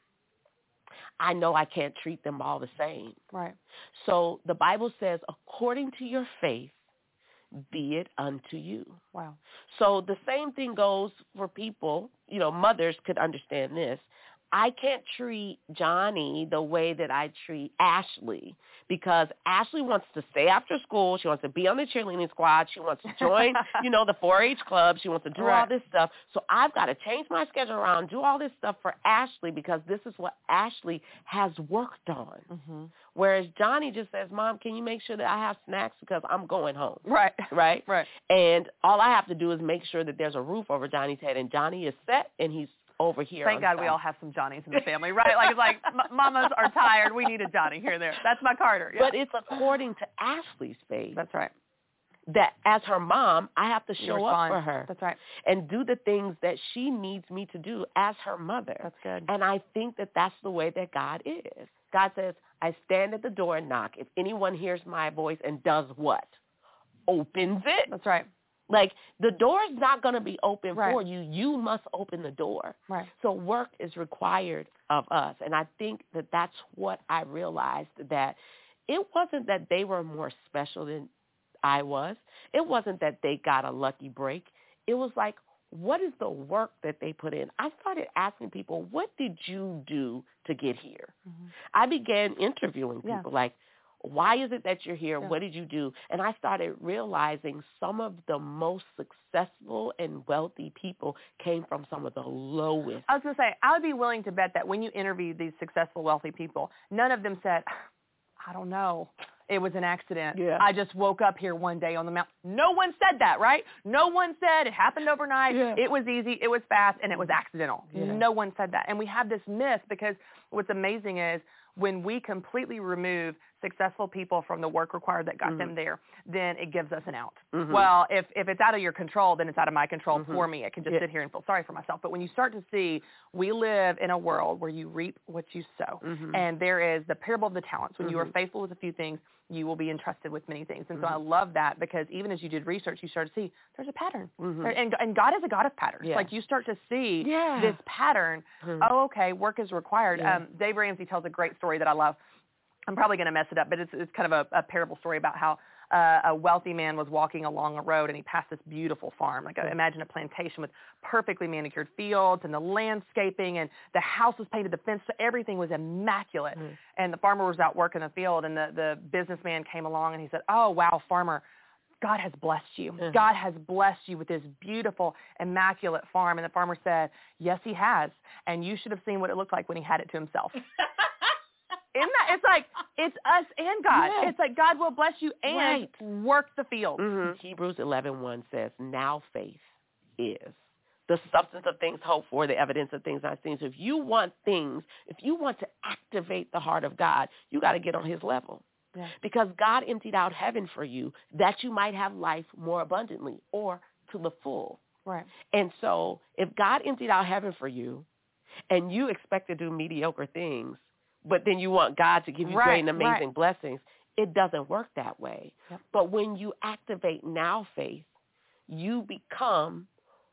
I know I can't treat them all the same. Right. So the Bible says, according to your faith, be it unto you. Wow. So the same thing goes for people, you know, mothers could understand this. I can't treat Johnny the way that I treat Ashley because Ashley wants to stay after school. She wants to be on the cheerleading squad. She wants to join, you know, the four H club. She wants to do right. all this stuff. So I've got to change my schedule around, do all this stuff for Ashley because this is what Ashley has worked on. Mm-hmm. Whereas Johnny just says, Mom, can you make sure that I have snacks because I'm going home? Right. Right? Right. And all I have to do is make sure that there's a roof over Johnny's head, and Johnny is set, and he's over here. Thank God side. we all have some Johnnies in the family, right? Like, it's like, m- mamas are tired. We need a Johnny here and there. That's my Carter. Yeah. But it's according to Ashley's faith. That's right. That as her mom, I have to show up for her. That's right. And do the things that she needs me to do as her mother. That's good. And I think that that's the way that God is. God says, I stand at the door and knock. If anyone hears my voice and does what? Opens it. That's right. Like, the door is not going to be open right. for you. You must open the door. Right. So work is required of us. And I think that that's what I realized, that it wasn't that they were more special than I was. It wasn't that they got a lucky break. It was like, what is the work that they put in? I started asking people, what did you do to get here? Mm-hmm. I began interviewing people yeah. like, Why is it that you're here? Yeah. What did you do? And I started realizing some of the most successful and wealthy people came from some of the lowest. I was going to say, I would be willing to bet that when you interviewed these successful, wealthy people, none of them said, I don't know. It was an accident. Yeah. I just woke up here one day on the mountain. No one said that, right? No one said it happened overnight. Yeah. It was easy. It was fast, and it was accidental. Yeah. No one said that. And we have this myth because what's amazing is when we completely remove successful people from the work required that got mm-hmm. them there, then it gives us an out. Mm-hmm. Well, if, if it's out of your control, then it's out of my control mm-hmm. for me. I can just yeah. sit here and feel sorry for myself. But when you start to see we live in a world where you reap what you sow, mm-hmm. and there is the parable of the talents. When mm-hmm. you are faithful with a few things, you will be entrusted with many things. And mm-hmm. so I love that because even as you did research, you started to see there's a pattern. Mm-hmm. There, and, and God is a God of patterns. Yeah. Like you start to see yeah. this pattern. Mm-hmm. Oh, okay, work is required. Yeah. Um, Dave Ramsey tells a great story that I love. I'm probably going to mess it up, but it's, it's kind of a, a parable story about how uh, a wealthy man was walking along a road and he passed this beautiful farm. Like a, imagine a plantation with perfectly manicured fields and the landscaping and the house was painted, the fence, so everything was immaculate. Mm. And the farmer was out working the field and the, the businessman came along and he said, oh, wow, farmer, God has blessed you. Mm-hmm. God has blessed you with this beautiful, immaculate farm. And the farmer said, yes, he has. And you should have seen what it looked like when he had it to himself. Isn't that, it's like, it's us and God. Yes. It's like God will bless you and right. work the field. Mm-hmm. Hebrews eleven one says, now faith is the substance of things hoped for, the evidence of things not seen. So if you want things, if you want to activate the heart of God, you got to get on his level. Yeah. Because God emptied out heaven for you that you might have life more abundantly or to the full. Right. And so if God emptied out heaven for you and you expect to do mediocre things, but then you want God to give you right, great and amazing right. blessings, it doesn't work that way. Yep. But when you activate now faith, you become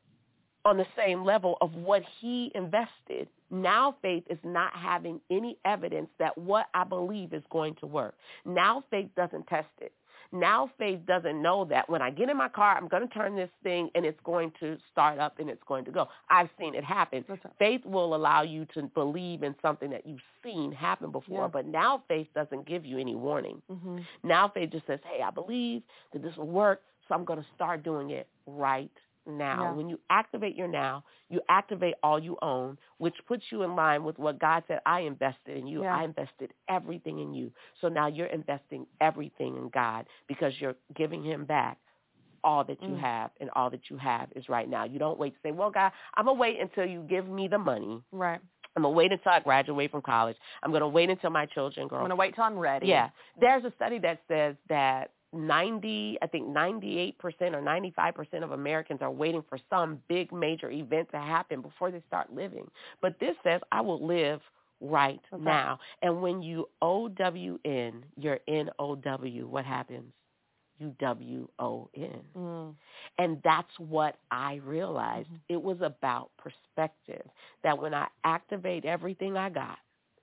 on the same level of what he invested. Now faith is not having any evidence that what I believe is going to work. Now faith doesn't test it. Now faith doesn't know that when I get in my car, I'm going to turn this thing and it's going to start up and it's going to go. I've seen it happen. Right. Faith will allow you to believe in something that you've seen happen before, yeah. but now faith doesn't give you any warning. Mm-hmm. Now faith just says, hey, I believe that this will work, so I'm going to start doing it right now. Yeah. When you activate your now, you activate all you own, which puts you in line with what God said, I invested in you. Yeah. I invested everything in you. So now you're investing everything in God because you're giving him back all that you mm. have, and all that you have is right now. You don't wait to say, well, God, I'm going to wait until you give me the money. Right. I'm going to wait until I graduate from college. I'm going to wait until my children grow. I'm going to wait till I'm ready. Yeah. There's a study that says that ninety, I think ninety-eight percent or ninety-five percent of Americans are waiting for some big major event to happen before they start living. But this says, I will live right okay. now. And when you O W N, you're N O W, what happens? You W O N. Mm. And that's what I realized. Mm-hmm. It was about perspective, that when I activate everything I got,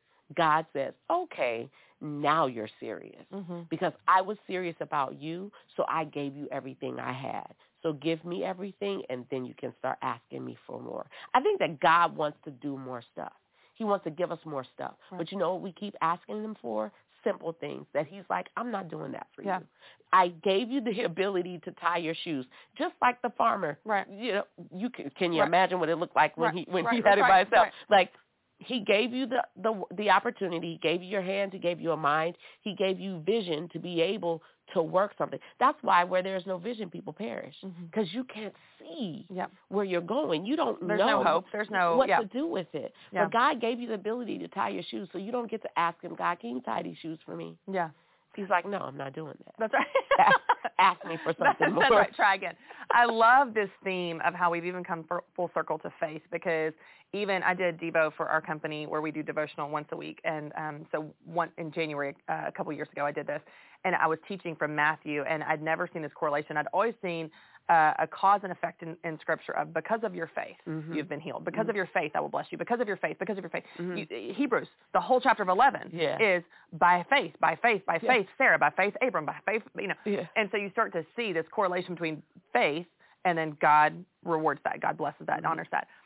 God says, okay, now you're serious. Mm-hmm. Because I was serious about you, so I gave you everything I had. So give me everything, and then you can start asking me for more. I think that God wants to do more stuff. He wants to give us more stuff. Right. But you know what we keep asking him for? Simple things that he's like, I'm not doing that for yeah. you. I gave you the ability to tie your shoes, just like the farmer. Right. You know, you can, can you right. imagine what it looked like when right. he when right. he had right. it by himself? Right. Like, he gave you the, the the opportunity. He gave you your hands. He gave you a mind. He gave you vision to be able to work something. That's why where there's no vision, people perish, because mm-hmm. you can't see yep. where you're going. You don't there's know no hope. There's no, what yep. to do with it. Yeah. But God gave you the ability to tie your shoes, so you don't get to ask him, God, can you tie these shoes for me? Yeah. He's like, no, I'm not doing that. That's right. ask, ask me for something That's more. right. Try again. I love this theme of how we've even come full circle to faith, because even I did Devo for our company where we do devotional once a week. And um, so one in January, uh, a couple years ago, I did this. And I was teaching from Matthew, and I'd never seen this correlation. I'd always seen uh, a cause and effect in, in Scripture of because of your faith, mm-hmm. you've been healed. Because mm-hmm. of your faith, I will bless you. Because of your faith, because of your faith. Mm-hmm. You, Hebrews, the whole chapter of eleven yeah. is by faith, by faith, by yeah. faith, Sarah, by faith, Abram, by faith, you know. Yeah. And so you start to see this correlation between faith and then God rewards that. God blesses that mm-hmm. and honors that.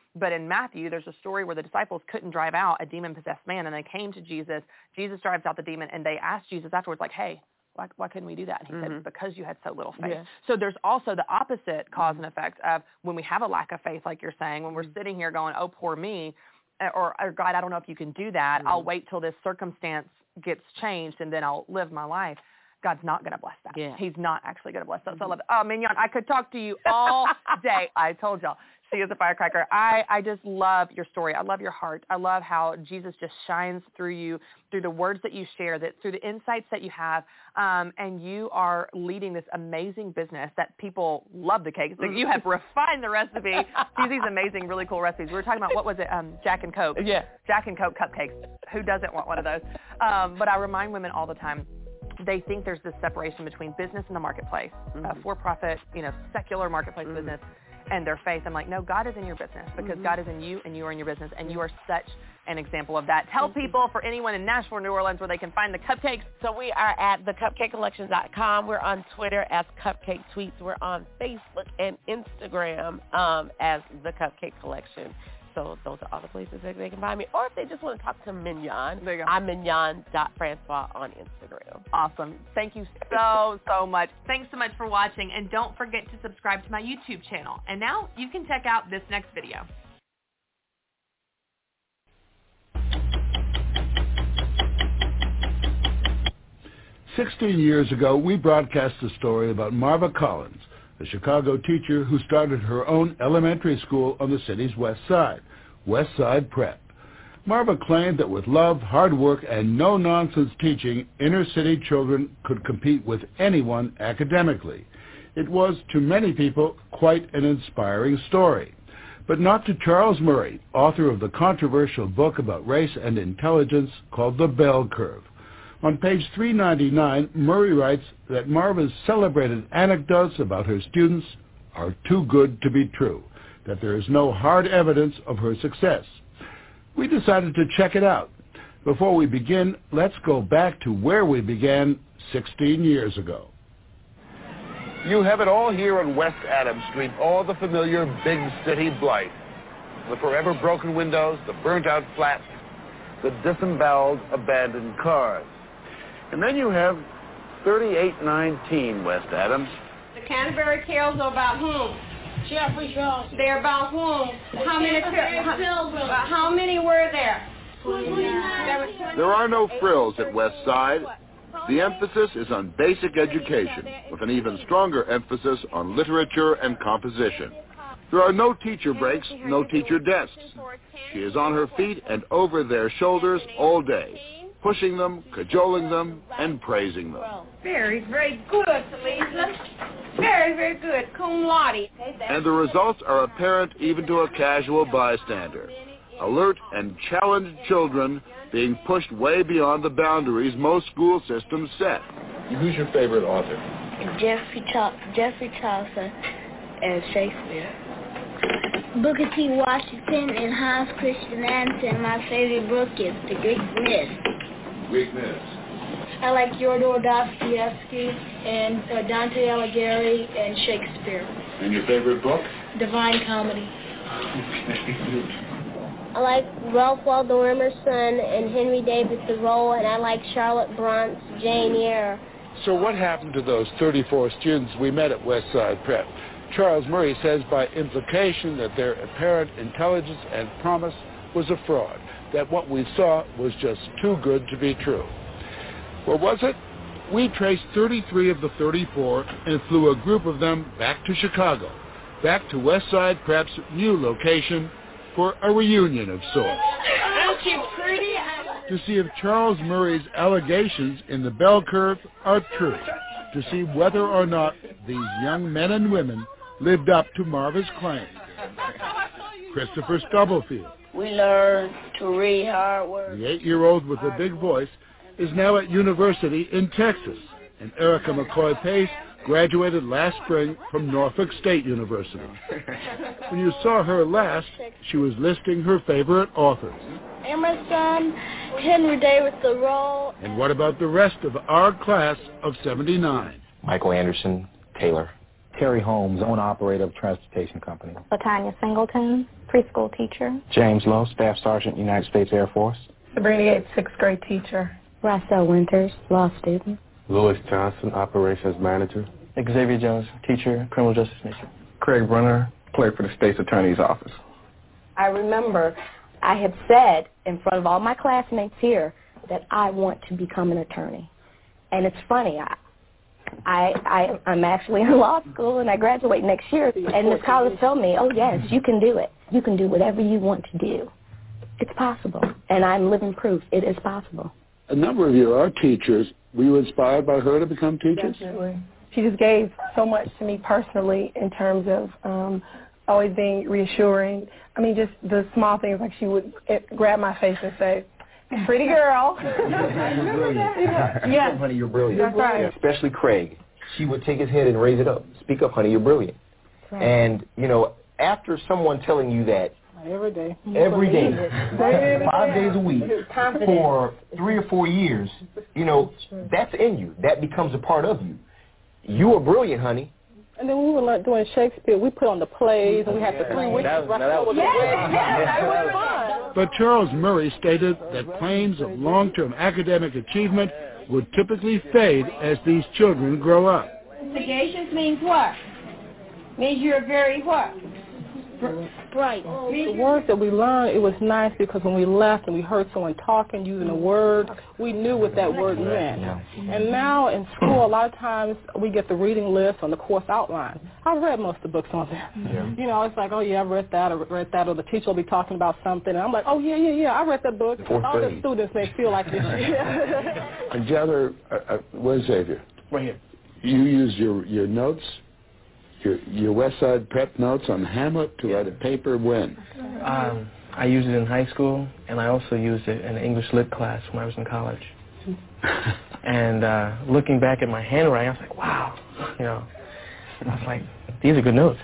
But in Matthew, there's a story where the disciples couldn't drive out a demon-possessed man, and they came to Jesus. Jesus drives out the demon, and they asked Jesus afterwards, like, hey, why, why couldn't we do that? And he mm-hmm. said, because you had so little faith. Yeah. So there's also the opposite cause mm-hmm. and effect of when we have a lack of faith, like you're saying, when we're mm-hmm. sitting here going, oh, poor me, or, or God, I don't know if you can do that. Mm-hmm. I'll wait till this circumstance gets changed, and then I'll live my life. God's not going to bless that. Yeah. He's not actually going to bless that. Mm-hmm. So I love it. Oh, Mignon, I could talk to you all day. I told y'all. She is a firecracker. I, I just love your story. I love your heart. I love how Jesus just shines through you, through the words that you share, that through the insights that you have, um, and you are leading this amazing business that people love the cakes. Like you have refined the recipe to these amazing, really cool recipes. We were talking about, what was it, um, Jack and Coke? Yeah. Jack and Coke cupcakes. Who doesn't want one of those? Um, but I remind women all the time, they think there's this separation between business and the marketplace, mm-hmm. uh, for-profit, you know, secular marketplace mm-hmm. business, and their faith. I'm like, no, God is in your business because mm-hmm. God is in you and you are in your business, and you are such an example of that. Tell people, for anyone in Nashville or New Orleans, where they can find the cupcakes. So we are at the cupcake collection dot com. We're on Twitter as Cupcake Tweets. We're on Facebook and Instagram um, as the Cupcake Collection. So those are all the places that they can find me. Or if they just want to talk to Mignon, there you go. I'm mignon dot francois on Instagram. Awesome. Thank you so, so much. Thanks so much for watching. And don't forget to subscribe to my YouTube channel. And now you can check out this next video. Sixteen years ago, we broadcast a story about Marva Collins, a Chicago teacher who started her own elementary school on the city's west side, West Side Prep. Marva claimed that with love, hard work, and no-nonsense teaching, inner-city children could compete with anyone academically. It was, to many people, quite an inspiring story. But not to Charles Murray, author of the controversial book about race and intelligence called The Bell Curve. On page three ninety-nine, Murray writes that Marva's celebrated anecdotes about her students are too good to be true, that there is no hard evidence of her success. We decided to check it out. Before we begin, let's go back to where we began sixteen years ago. You have it all here on West Adams Street, all the familiar big city blight. The forever broken windows, the burnt-out flats, the disemboweled, abandoned cars. And then you have thirty-eight nineteen West Adams. The Canterbury Carols are about whom? Jeffrey Charles. They're about whom? How many, how, how many were there? There are no frills at West Side. The emphasis is on basic education, with an even stronger emphasis on literature and composition. There are no teacher breaks, no teacher desks. She is on her feet and over their shoulders all day, pushing them, cajoling them, and praising them. Very, very good, Lisa. Very, very good. Cum laude. And the results are apparent even to a casual bystander. Alert and challenged children being pushed way beyond the boundaries most school systems set. Who's your favorite author? Jeffrey Chaucer, Jeffrey Chaucer and Shakespeare. Booker T. Washington and Hans Christian Andersen. My favorite book is The Greek Myth. Greek Myth. I like Fyodor Dostoevsky and uh, Dante Alighieri and Shakespeare. And your favorite book? Divine Comedy. Okay. I like Ralph Waldo Emerson and Henry David Thoreau, and I like Charlotte Bronte's Jane Eyre. So what happened to those thirty-four students we met at West Side Prep? Charles Murray says by implication that their apparent intelligence and promise was a fraud, that what we saw was just too good to be true. Or was it? We traced thirty-three of the thirty-four and flew a group of them back to Chicago, back to West Side Prep's new location for a reunion of sorts. Aren't you pretty? To see if Charles Murray's allegations in the Bell Curve are true, to see whether or not these young men and women lived up to Marva's claim. Christopher Stubblefield, We learned to read hard words. the eight-year-old with the big voice, is now at university in Texas, and Erica McCoy Pace graduated last spring from Norfolk State University. When you saw her last, she was listing her favorite authors. Emerson, Henry David Thoreau. And what about the rest of our class of seventy-nine? Michael Anderson, Taylor. Terry Holmes, owner-operator of transportation company. LaTanya Singleton, preschool teacher. James Lowe, Staff Sergeant, United States Air Force. Sabrina Yates, sixth grade teacher. Rossell Winters, law student. Louis Johnson, Operations Manager. Xavier Jones, teacher, criminal justice major. Craig Brunner, clerk for the State's Attorney's Office. I remember I had said in front of all my classmates here that I want to become an attorney. And it's funny, I, I, I, I'm actually in law school and I graduate next year, and this college told me, oh yes, you can do it. You can do whatever you want to do. It's possible, and I'm living proof it is possible. A number of you are teachers. Were you inspired by her to become teachers? Definitely. She just gave so much to me personally in terms of um, always being reassuring. I mean, just the small things, like she would grab my face and say, pretty girl. You're brilliant. Yeah. Honey, you're brilliant. That's right. Especially Craig. She would take his head and raise it up. Speak up, honey, you're brilliant. Right. And, you know, after someone telling you that every day, every day, five days a week, for three or four years, you know, that's in you. That becomes a part of you. You are brilliant, honey. And then when we were like doing Shakespeare, we put on the plays, and we had the three witches right there with the red. Yeah, it was fun. But Charles Murray stated that claims of long-term academic achievement would typically fade as these children grow up. Sagacious means what? Means you're very what? Right. The words that we learned, it was nice because when we left and we heard someone talking, using a word, we knew what that word meant. And now in school, a lot of times we get the reading list on the course outline. I've read most of the books on there. Yeah. You know, it's like, oh, yeah, I read that, I read that, or the teacher will be talking about something, and I'm like, oh, yeah, yeah, yeah, I read that book. Fourth All grade. the students may feel like this. I gather, uh, uh, where's Xavier? Right here. You use your, your notes, your, your West Side prep notes on Hamlet to write a paper when? Um, I used it in high school, and I also used it in an English lit class when I was in college. And uh, looking back at my handwriting, I was like, wow, you know, I was like, these are good notes.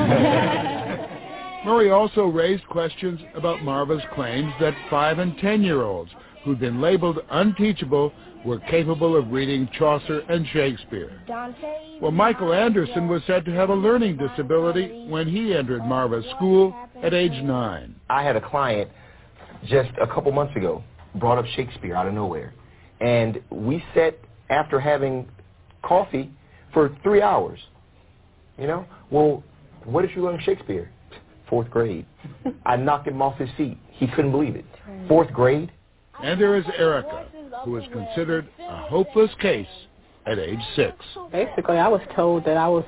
Murray also raised questions about Marva's claims that five and ten-year-olds who'd been labeled unteachable were capable of reading Chaucer and Shakespeare. Well, Michael Anderson was said to have a learning disability when he entered Marva's school at age nine. I had a client just a couple months ago brought up Shakespeare out of nowhere. And we sat after having coffee for three hours. You know? Well, where did you learn Shakespeare? Fourth grade. I knocked him off his seat. He couldn't believe it. Fourth grade? And there is Erica, who is considered a hopeless case at age six. Basically, I was told that I was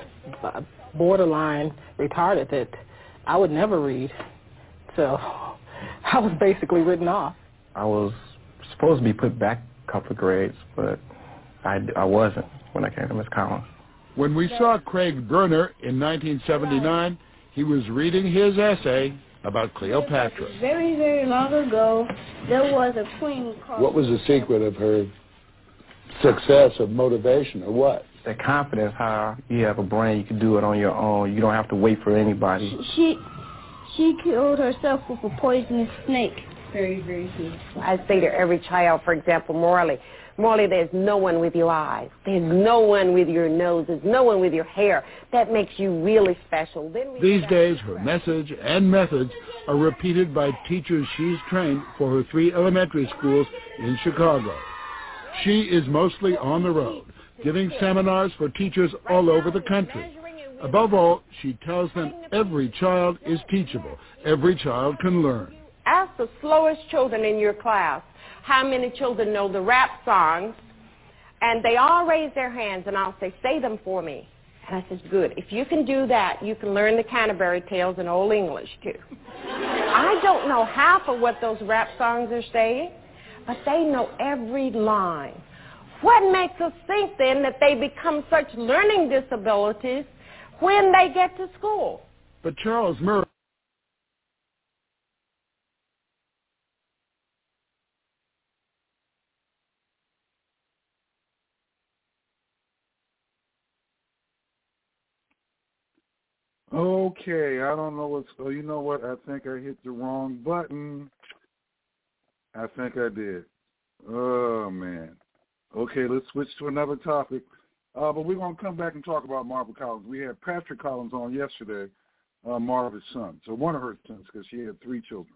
borderline retarded, that I would never read. So I was basically written off. I was supposed to be put back a couple of grades, but I, I wasn't when I came to Miss Collins. When we saw Craig Brunner in nineteen seventy-nine, he was reading his essay about Cleopatra. Very, very long ago, there was a queen called... What was the secret of her success, of motivation, or what? The confidence, how you have a brain, you can do it on your own. You don't have to wait for anybody. She, she killed herself with a poisonous snake. Very, very good. I say to every child, for example, Morley, Morley, there's no one with your eyes. There's no one with your nose. There's no one with your hair. That makes you really special. Then we These days, her message and methods are repeated by teachers she's trained for her three elementary schools in Chicago. She is mostly on the road, giving seminars for teachers all over the country. Above all, she tells them every child is teachable. Every child can learn. Ask the slowest children in your class how many children know the rap songs, and they all raise their hands, and I'll say, say them for me. And I said, good. If you can do that, you can learn the Canterbury Tales in Old English, too. I don't know half of what those rap songs are saying, but they know every line. What makes us think, then, that they become such learning disabilities when they get to school? But Charles Murray... Okay, I don't know what's... Oh, you know what? I think I hit the wrong button. I think I did. Oh, man. Okay, let's switch to another topic. Uh, but we're going to come back and talk about Marva Collins. We had Patrick Collins on yesterday, uh, Marva's son. So one of her sons, because she had three children.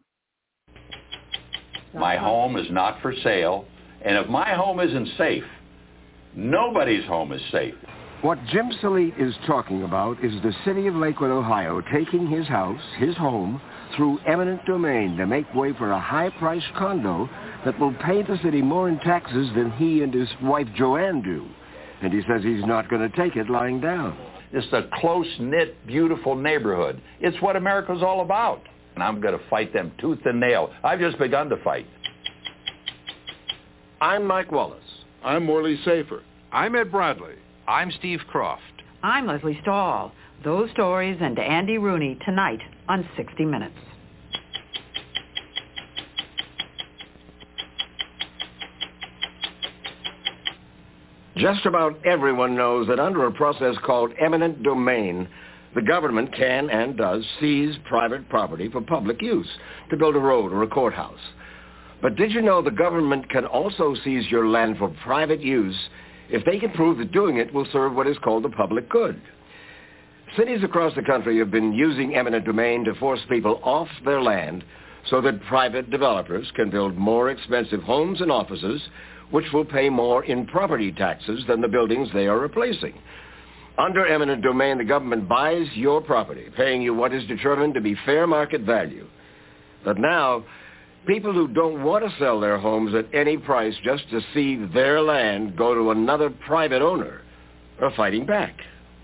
My home is not for sale, and if my home isn't safe, nobody's home is safe. What Jim Salete is talking about is the city of Lakewood, Ohio, taking his house, his home, through eminent domain to make way for a high-priced condo that will pay the city more in taxes than he and his wife Joanne do. And he says he's not going to take it lying down. It's a close-knit, beautiful neighborhood. It's what America's all about. And I'm going to fight them tooth and nail. I've just begun to fight. I'm Mike Wallace. I'm Morley Safer. I'm Ed Bradley. I'm Steve Croft. I'm Leslie Stahl. Those stories and Andy Rooney tonight on sixty minutes. Just about everyone knows that under a process called eminent domain, the government can and does seize private property for public use to build a road or a courthouse. But did you know the government can also seize your land for private use if they can prove that doing it will serve what is called the public good? Cities across the country have been using eminent domain to force people off their land so that private developers can build more expensive homes and offices which will pay more in property taxes than the buildings they are replacing. Under eminent domain, the government buys your property, paying you what is determined to be fair market value. But now, people who don't want to sell their homes at any price just to see their land go to another private owner are fighting back.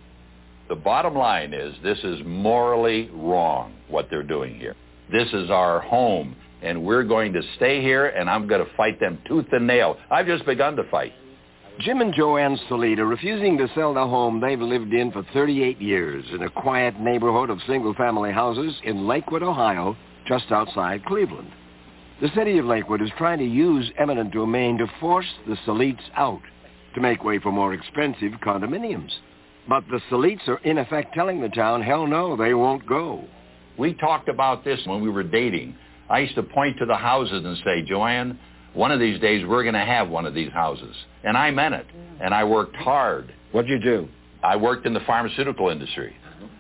The bottom line is this is morally wrong, what they're doing here. This is our home, and we're going to stay here, and I'm going to fight them tooth and nail. I've just begun to fight. Jim and Joanne Salete are refusing to sell the home they've lived in for thirty-eight years in a quiet neighborhood of single-family houses in Lakewood, Ohio, just outside Cleveland. The city of Lakewood is trying to use eminent domain to force the Saletes out to make way for more expensive condominiums. But the Saletes are in effect telling the town, hell no, they won't go. We talked about this when we were dating. I used to point to the houses and say, Joanne, one of these days we're going to have one of these houses. And I meant it. And I worked hard. What'd you do? I worked in the pharmaceutical industry.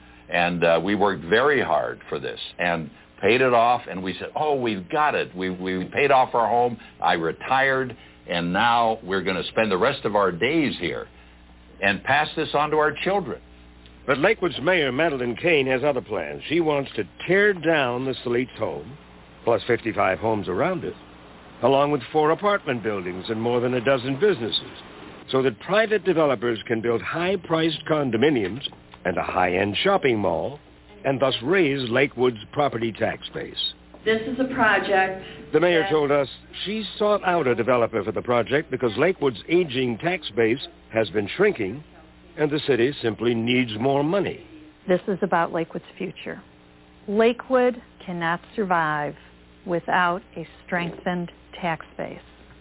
And uh, we worked very hard for this and paid it off. And we said, oh, we've got it. We, we paid off our home. I retired. And now we're going to spend the rest of our days here and pass this on to our children. But Lakewood's mayor, Madeline Kane, has other plans. She wants to tear down the Saletes' home, plus fifty-five homes around it, along with four apartment buildings and more than a dozen businesses, so that private developers can build high-priced condominiums and a high-end shopping mall, and thus raise Lakewood's property tax base. This is a project. The mayor told us she sought out a developer for the project because Lakewood's aging tax base has been shrinking, and the city simply needs more money. This is about Lakewood's future. Lakewood cannot survive without a strengthened tax base.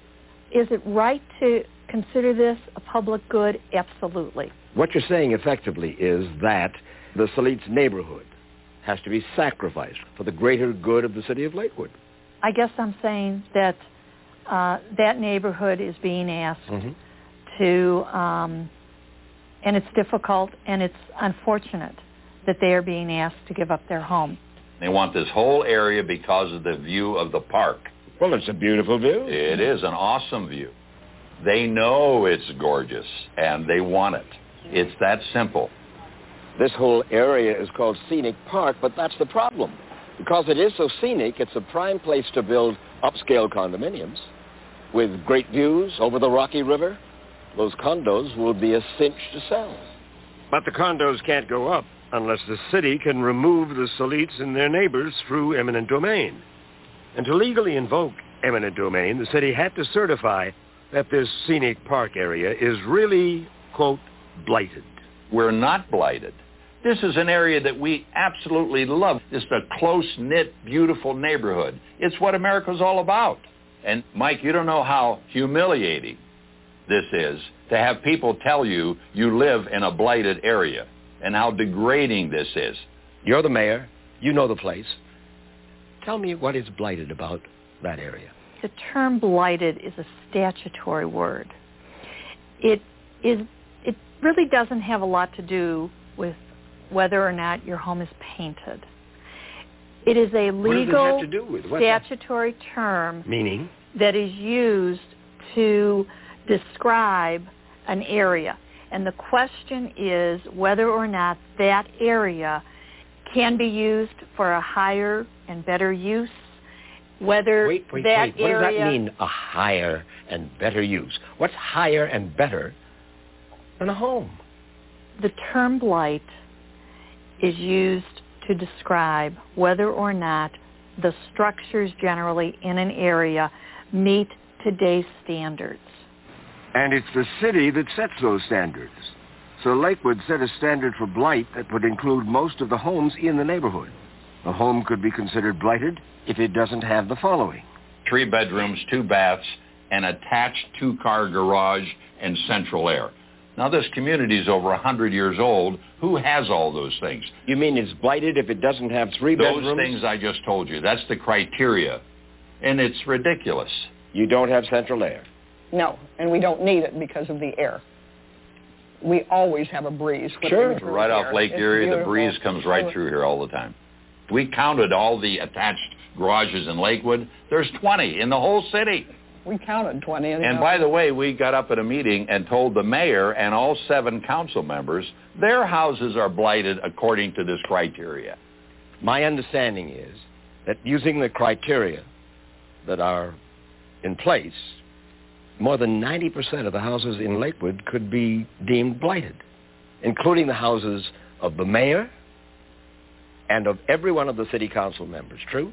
Is it right to consider this a public good? Absolutely. What you're saying effectively is that the Saletes neighborhood has to be sacrificed for the greater good of the city of Lakewood. I guess I'm saying that uh, that neighborhood is being asked mm-hmm. to, um, and it's difficult and it's unfortunate that they are being asked to give up their home. They want this whole area because of the view of the park. Well, it's a beautiful view. It is an awesome view. They know it's gorgeous, and they want it. It's that simple. This whole area is called Scenic Park, but that's the problem. Because it is so scenic, it's a prime place to build upscale condominiums with great views over the Rocky River. Those condos will be a cinch to sell. But the condos can't go up unless the city can remove the Saletes and their neighbors through eminent domain. And to legally invoke eminent domain, the city had to certify that this scenic park area is really, quote, blighted. We're not blighted. This is an area that we absolutely love. It's a close-knit, beautiful neighborhood. It's what America's all about. And, Mike, you don't know how humiliating this is to have people tell you you live in a blighted area and how degrading this is. You're the mayor. You know the place. Tell me what is blighted about that area. The term blighted is a statutory word. It is it really doesn't have a lot to do with whether or not your home is painted. It is a legal what does it have to do with? What's statutory that? term Meaning? that is used to describe an area. And the question is whether or not that area can be used for a higher and better use, whether wait, wait, that wait. What area... does that mean, a higher and better use? What's higher and better than a home? The term blight is used to describe whether or not the structures generally in an area meet today's standards. And it's the city that sets those standards. So Lakewood set a standard for blight that would include most of the homes in the neighborhood. A home could be considered blighted if it doesn't have the following: three bedrooms, two baths, an attached two-car garage, and central air. Now, this community is over one hundred years old. Who has all those things? You mean it's blighted if it doesn't have three bedrooms? Those things I just told you. That's the criteria. And it's ridiculous. You don't have central air? No, and we don't need it because of the air. We always have a breeze. Sure. Right off Lake Erie, the breeze comes right through here all the time. We counted all the attached garages in Lakewood. There's twenty in the whole city. We counted twenty. And by the way, we got up at a meeting and told the mayor and all seven council members their houses are blighted according to this criteria. My understanding is that using the criteria that are in place, more than ninety percent of the houses in Lakewood could be deemed blighted, including the houses of the mayor and of every one of the city council members. True?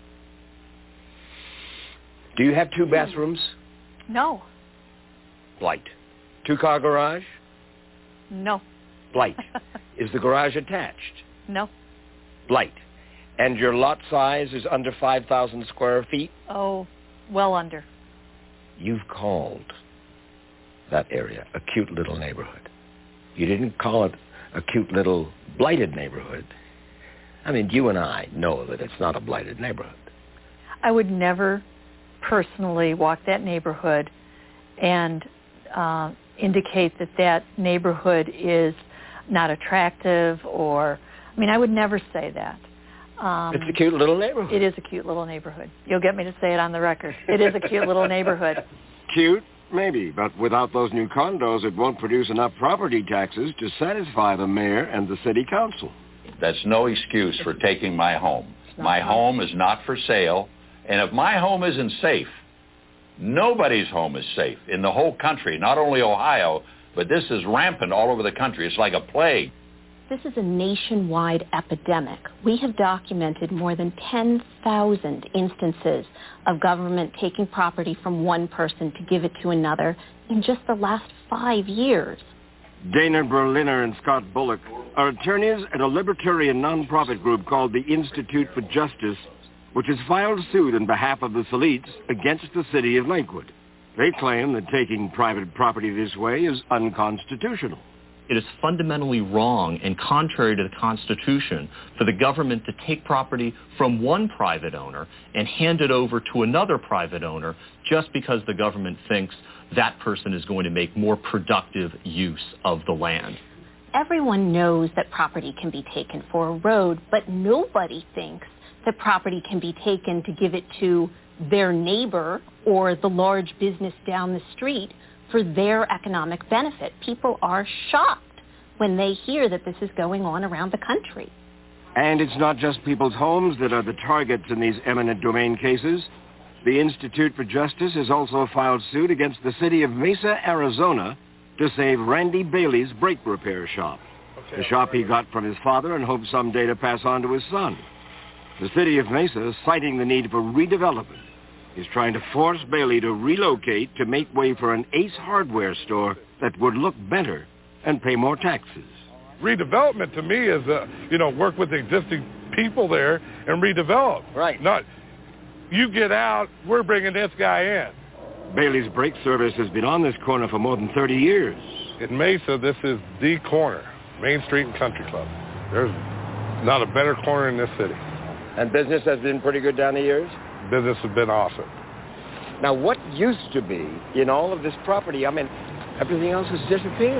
Do you have two bathrooms? No. Blight. Two-car garage? No. Blight. Is the garage attached? No. Blight. And your lot size is under five thousand square feet? Oh, well under. You've called that area a cute little neighborhood. You didn't call it a cute little blighted neighborhood. I mean, you and I know that it's not a blighted neighborhood. I would never personally walk that neighborhood and uh, indicate that that neighborhood is not attractive or, I mean, I would never say that. Um, it's a cute little neighborhood. It is a cute little neighborhood. You'll get me to say it on the record. It is a cute little neighborhood. Cute? Maybe, but without those new condos, it won't produce enough property taxes to satisfy the mayor and the city council. That's no excuse for taking my home. My home is not for sale, and if my home isn't safe, nobody's home is safe in the whole country, not only Ohio, but this is rampant all over the country. It's like a plague. This is a nationwide epidemic. We have documented more than ten thousand instances of government taking property from one person to give it to another in just the last five years. Dana Berliner and Scott Bullock are attorneys at a libertarian nonprofit group called the Institute for Justice, which has filed suit on behalf of the Salites against the city of Lakewood. They claim that taking private property this way is unconstitutional. It is fundamentally wrong and contrary to the Constitution for the government to take property from one private owner and hand it over to another private owner just because the government thinks that person is going to make more productive use of the land. Everyone knows that property can be taken for a road, but nobody thinks that property can be taken to give it to their neighbor or the large business down the street for their economic benefit. People are shocked when they hear that this is going on around the country. And it's not just people's homes that are the targets in these eminent domain cases. The Institute for Justice has also filed suit against the city of Mesa, Arizona, to save Randy Bailey's brake repair shop. Okay. The shop he got from his father and hopes someday to pass on to his son. The city of Mesa, citing the need for redevelopment, is trying to force Bailey to relocate to make way for an Ace Hardware store that would look better and pay more taxes. Redevelopment to me is, uh, you know, work with the existing people there and redevelop. Right. Not, you get out, we're bringing this guy in. Bailey's Brake Service has been on this corner for more than thirty years. In Mesa, this is the corner, Main Street and Country Club. There's not a better corner in this city. And business has been pretty good down the years? Business has been awesome. Now, what used to be in all of this property, I mean, everything else has disappeared.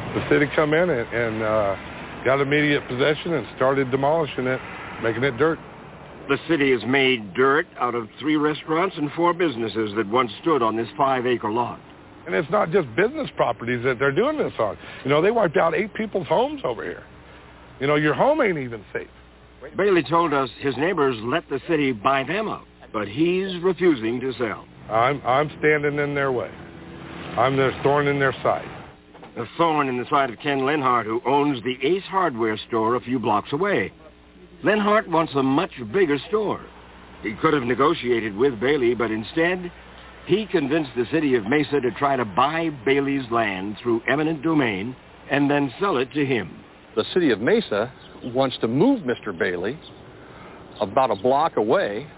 the city come in and, and uh, got immediate possession and started demolishing it, making it dirt. The city has made dirt out of three restaurants and four businesses that once stood on this five-acre lot. And it's not just business properties that they're doing this on. You know, they wiped out eight people's homes over here. You know, your home ain't even safe. Bailey told us his neighbors let the city buy them out, but he's refusing to sell. I'm, I'm standing in their way. I'm their thorn in their side. A thorn in the side of Ken Lenhart, who owns the Ace Hardware store a few blocks away. Lenhart wants a much bigger store. He could have negotiated with Bailey, but instead, he convinced the city of Mesa to try to buy Bailey's land through eminent domain and then sell it to him. The city of Mesa wants to move Mister Bailey about a block away,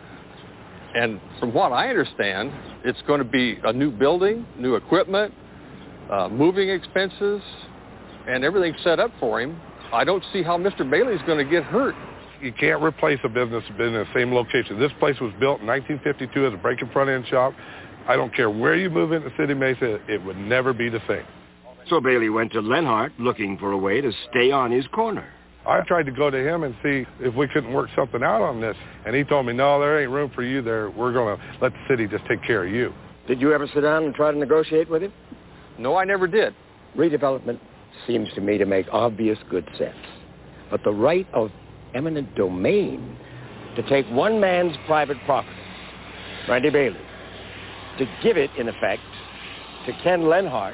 and from what I understand, it's going to be a new building, new equipment, uh, moving expenses, and everything set up for him. I don't see how Mister Bailey's going to get hurt. You can't replace a business in the same location. This place was built in nineteen fifty-two as a break and front end shop. I don't care where you move into City Mesa, it would never be the same. So Bailey went to Lenhart looking for a way to stay on his corner. I tried to go to him and see if we couldn't work something out on this. And he told me, no, there ain't room for you there. We're going to let the city just take care of you. Did you ever sit down and try to negotiate with him? No, I never did. Redevelopment seems to me to make obvious good sense. But the right of eminent domain to take one man's private property, Randy Bailey, to give it, in effect, to Ken Lenhart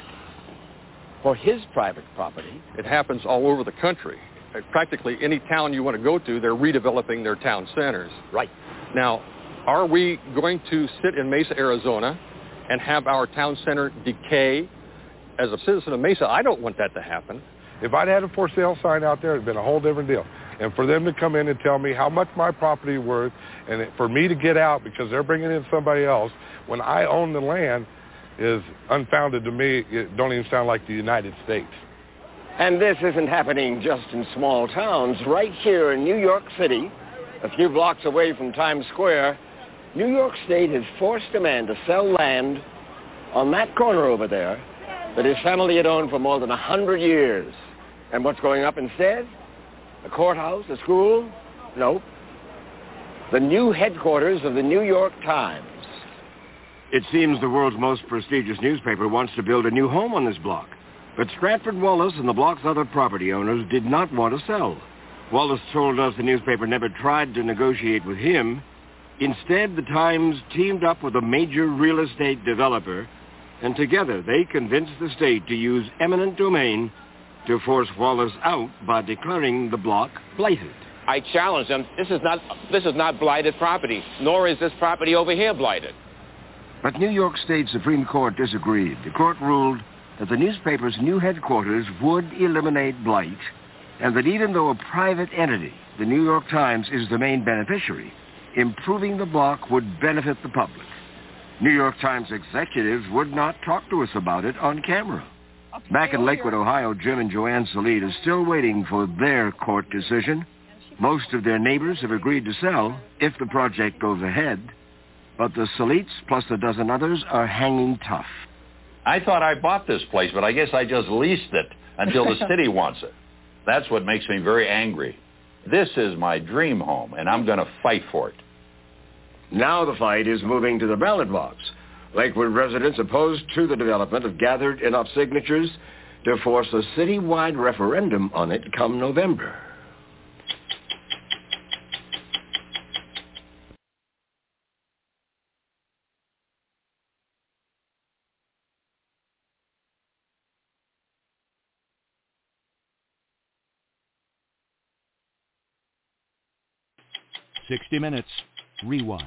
for his private property. It happens all over the country. Practically any town you want to go to, they're redeveloping their town centers. Right. Now, are we going to sit in Mesa, Arizona, and have our town center decay? As a citizen of Mesa, I don't want that to happen. If I'd had a for sale sign out there, it'd been a whole different deal. And for them to come in and tell me how much my property is worth, and it, for me to get out because they're bringing in somebody else, when I own the land, is unfounded to me. It don't even sound like the United States. And this isn't happening just in small towns. Right here in New York City, a few blocks away from Times Square, New York State has forced a man to sell land on that corner over there that his family had owned for more than a hundred years. And what's going up instead? A courthouse, a school? Nope. The new headquarters of the New York Times. It seems the world's most prestigious newspaper wants to build a new home on this block. But Stratford Wallace and the block's other property owners did not want to sell. Wallace told us the newspaper never tried to negotiate with him. Instead, the Times teamed up with a major real estate developer, and together they convinced the state to use eminent domain to force Wallace out by declaring the block blighted. I challenge them. This is not this is not blighted property, nor is this property over here blighted. But New York State Supreme Court disagreed. The court ruled that the newspaper's new headquarters would eliminate blight, and that even though a private entity, the New York Times, is the main beneficiary, improving the block would benefit the public. New York Times executives would not talk to us about it on camera. Back in Lakewood, Ohio, Jim and Joanne Salid are still waiting for their court decision. Most of their neighbors have agreed to sell if the project goes ahead, but the Salids plus a dozen others are hanging tough. I thought I bought this place, but I guess I just leased it until the city wants it. That's what makes me very angry. This is my dream home, and I'm going to fight for it. Now the fight is moving to the ballot box. Lakewood residents opposed to the development have gathered enough signatures to force a citywide referendum on it come November. sixty minutes, rewind.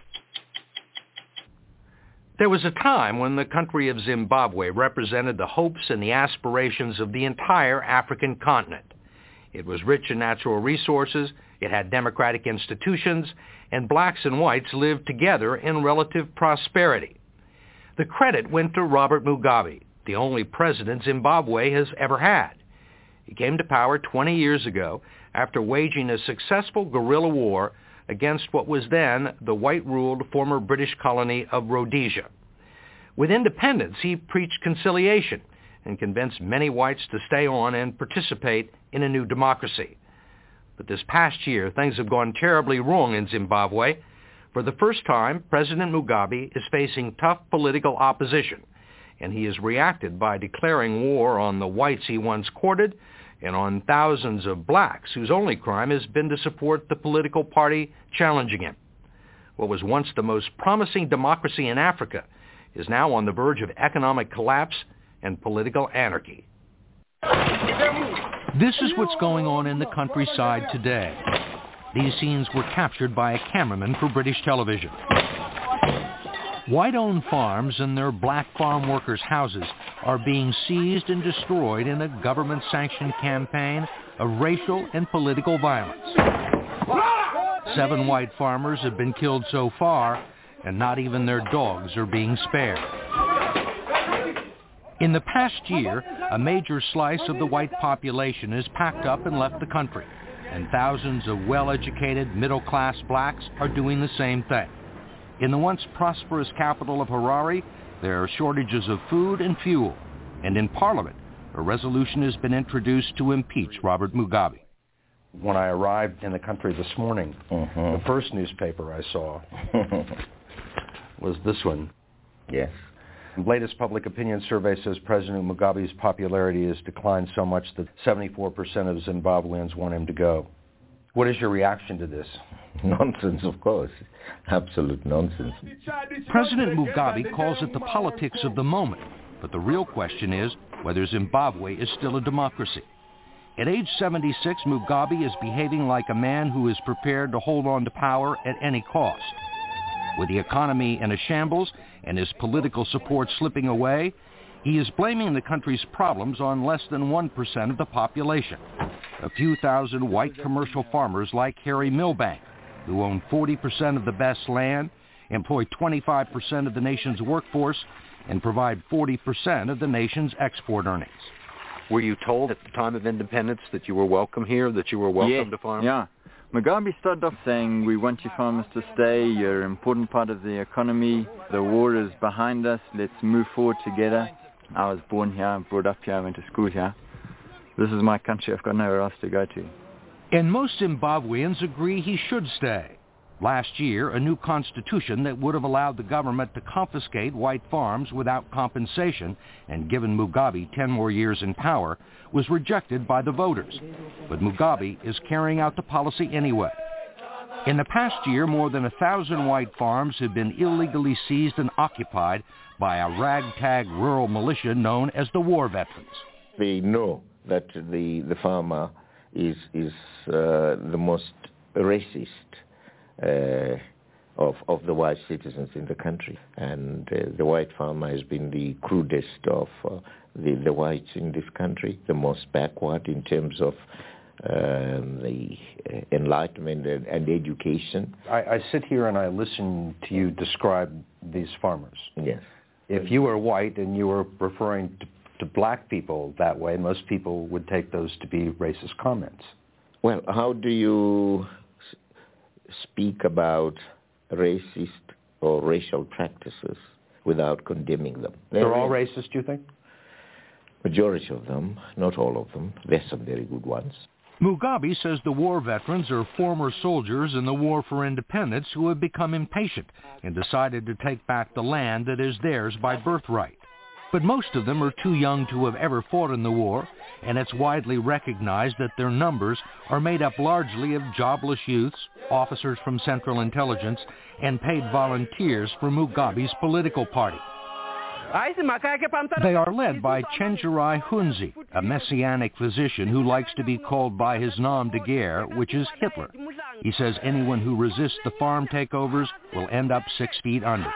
There was a time when the country of Zimbabwe represented the hopes and the aspirations of the entire African continent. It was rich in natural resources, it had democratic institutions, and blacks and whites lived together in relative prosperity. The credit went to Robert Mugabe, the only president Zimbabwe has ever had. He came to power twenty years ago after waging a successful guerrilla war against what was then the white-ruled former British colony of Rhodesia. With independence, he preached conciliation and convinced many whites to stay on and participate in a new democracy. But this past year, things have gone terribly wrong in Zimbabwe. For the first time, President Mugabe is facing tough political opposition, and he has reacted by declaring war on the whites he once courted and on thousands of blacks whose only crime has been to support the political party challenging him. What was once the most promising democracy in Africa is now on the verge of economic collapse and political anarchy. This is what's going on in the countryside today. These scenes were captured by a cameraman for British television. White-owned farms and their black farm workers' houses are being seized and destroyed in a government-sanctioned campaign of racial and political violence. Seven white farmers have been killed so far, and not even their dogs are being spared. In the past year, a major slice of the white population has packed up and left the country, and thousands of well-educated, middle-class blacks are doing the same thing. In the once prosperous capital of Harare, there are shortages of food and fuel, and in Parliament, a resolution has been introduced to impeach Robert Mugabe. When I arrived in the country this morning, mm-hmm. the first newspaper I saw was this one. Yes. The latest public opinion survey says President Mugabe's popularity has declined so much that seventy-four percent of Zimbabweans want him to go. What is your reaction to this? Nonsense, of course. Absolute nonsense. President Mugabe calls it the politics of the moment, but the real question is whether Zimbabwe is still a democracy. At age seventy-six, Mugabe is behaving like a man who is prepared to hold on to power at any cost. With the economy in a shambles and his political support slipping away, he is blaming the country's problems on less than one percent of the population. A few thousand white commercial farmers like Harry Milbank, who own forty percent of the best land, employ twenty-five percent of the nation's workforce, and provide forty percent of the nation's export earnings. Were you told at the time of independence that you were welcome here, that you were welcome yeah, to farm? Yeah. Mugabe started off saying, we want you farmers to stay, you're an important part of the economy, the war is behind us, let's move forward together. I was born here, brought up here, I went to school here. This is my country, I've got nowhere else to go to. And most Zimbabweans agree he should stay. Last year, a new constitution that would have allowed the government to confiscate white farms without compensation and given Mugabe ten more years in power was rejected by the voters. But Mugabe is carrying out the policy anyway. In the past year, more than a thousand white farms have been illegally seized and occupied by a ragtag rural militia known as the War Veterans. They know that the, the farmer is, is uh, the most racist Uh, of, of the white citizens in the country. And uh, the white farmer has been the crudest of uh, the, the whites in this country, the most backward in terms of um, the uh, enlightenment and, and education. I, I sit here and I listen to you describe these farmers. Yes. If you were white and you were referring to, to black people that way, most people would take those to be racist comments. Well, how do you speak about racist or racial practices without condemning them? They're, They're all racist, do you think? Majority of them, not all of them. There's some very good ones. Mugabe says the war veterans are former soldiers in the war for independence who have become impatient and decided to take back the land that is theirs by birthright. But most of them are too young to have ever fought in the war, and it's widely recognized that their numbers are made up largely of jobless youths, officers from Central Intelligence, and paid volunteers for Mugabe's political party. They are led by Chenjerai Hunzi, a messianic physician who likes to be called by his nom de guerre, which is Hitler. He says anyone who resists the farm takeovers will end up six feet under.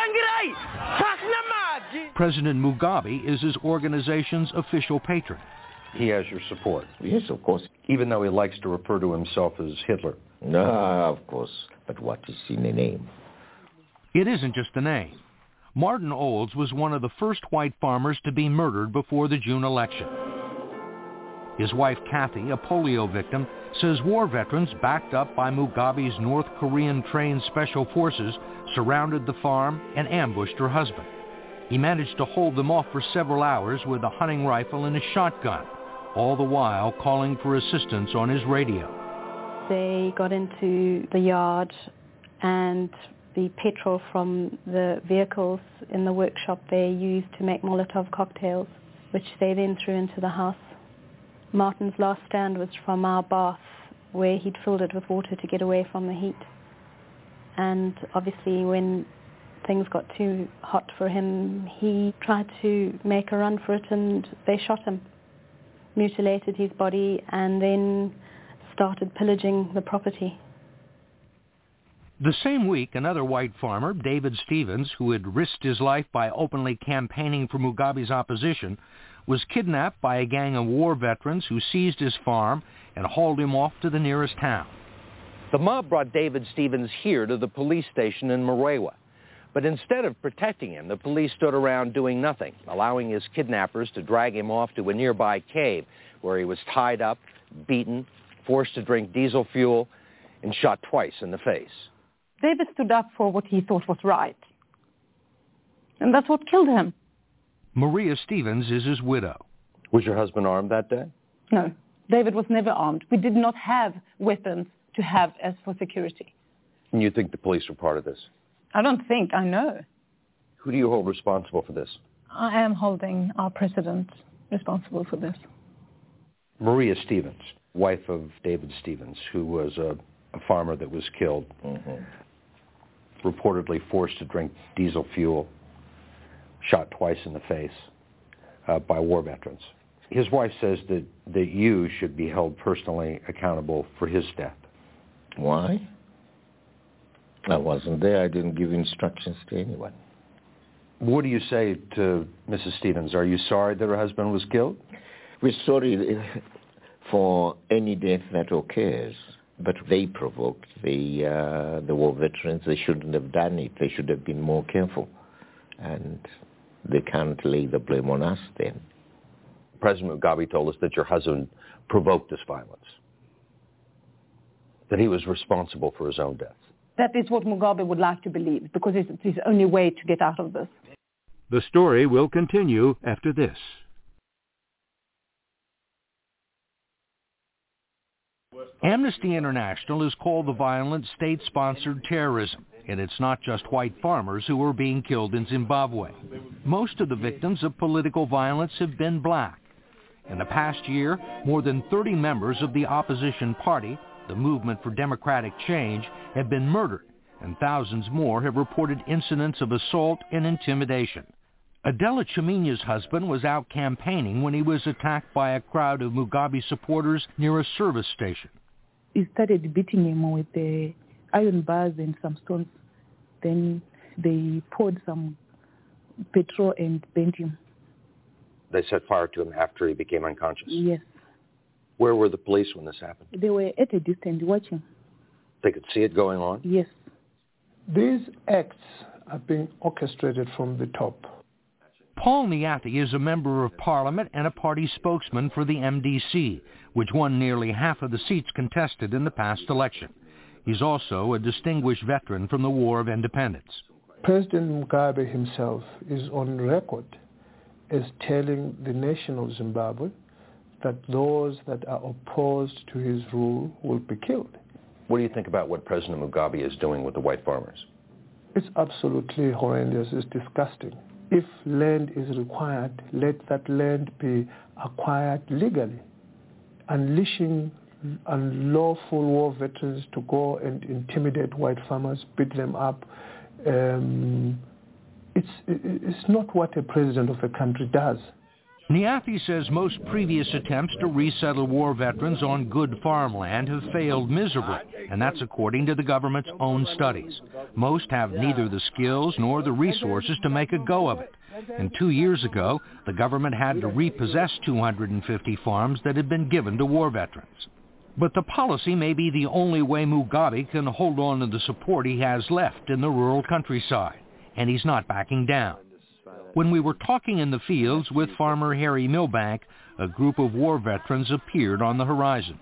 President Mugabe is his organization's official patron. He has your support. Yes, of course. Even though he likes to refer to himself as Hitler. No, of course. But what is in the name? It isn't just a name. Martin Olds was one of the first white farmers to be murdered before the June election. His wife, Kathy, a polio victim, says war veterans backed up by Mugabe's North Korean-trained special forces surrounded the farm and ambushed her husband. He managed to hold them off for several hours with a hunting rifle and a shotgun, all the while calling for assistance on his radio. They got into the yard, and the petrol from the vehicles in the workshop they used to make Molotov cocktails, which they then threw into the house. Martin's last stand was from our bath, where he'd filled it with water to get away from the heat. And obviously when things got too hot for him, he tried to make a run for it, and they shot him, mutilated his body, and then started pillaging the property. The same week, another white farmer, David Stevens, who had risked his life by openly campaigning for Mugabe's opposition, was kidnapped by a gang of war veterans who seized his farm and hauled him off to the nearest town. The mob brought David Stevens here to the police station in Murwaywa. But instead of protecting him, the police stood around doing nothing, allowing his kidnappers to drag him off to a nearby cave where he was tied up, beaten, forced to drink diesel fuel, and shot twice in the face. David stood up for what he thought was right. And that's what killed him. Maria Stevens is his widow. Was your husband armed that day? No, David was never armed. We did not have weapons to have as for security. And you think the police were part of this? I don't think, I know. Who do you hold responsible for this? I am holding our president responsible for this. Maria Stevens, wife of David Stevens, who was a, a farmer that was killed, mm-hmm. reportedly forced to drink diesel fuel, shot twice in the face uh, by war veterans. His wife says that, that you should be held personally accountable for his death. Why? I wasn't there. I didn't give instructions to anyone. What do you say to Missus Stevens? Are you sorry that her husband was killed? We're sorry for any death that occurs, but they provoked the, uh, the war veterans. They shouldn't have done it. They should have been more careful. And they can't lay the blame on us then. President Mugabe told us that your husband provoked this violence, that he was responsible for his own death. That is what Mugabe would like to believe, because it's his only way to get out of this. The story will continue after this. Amnesty International has called the violence state-sponsored terrorism, and it's not just white farmers who are being killed in Zimbabwe. Most of the victims of political violence have been black. In the past year, more than thirty members of the opposition party, the Movement for Democratic Change, have been murdered, and thousands more have reported incidents of assault and intimidation. Adela Chiminya's husband was out campaigning when he was attacked by a crowd of Mugabe supporters near a service station. He started beating him with the iron bars and some stones. Then they poured some petrol and burnt him. They set fire to him after he became unconscious? Yes. Where were the police when this happened? They were at a distance watching. They could see it going on? Yes. These acts are being orchestrated from the top. Paul Niathi is a member of parliament and a party spokesman for the M D C, which won nearly half of the seats contested in the past election. He's also a distinguished veteran from the War of Independence. President Mugabe himself is on record as telling the nation of Zimbabwe that those that are opposed to his rule will be killed. What do you think about what President Mugabe is doing with the white farmers? It's absolutely horrendous. It's disgusting. If land is required, let that land be acquired legally. Unleashing unlawful war veterans to go and intimidate white farmers, beat them up, um, it's, it's not what a president of a country does. Niathi says most previous attempts to resettle war veterans on good farmland have failed miserably, and that's according to the government's own studies. Most have neither the skills nor the resources to make a go of it. And two years ago, the government had to repossess two hundred fifty farms that had been given to war veterans. But the policy may be the only way Mugabe can hold on to the support he has left in the rural countryside, and he's not backing down. When we were talking in the fields with farmer Harry Milbank, a group of war veterans appeared on the horizon.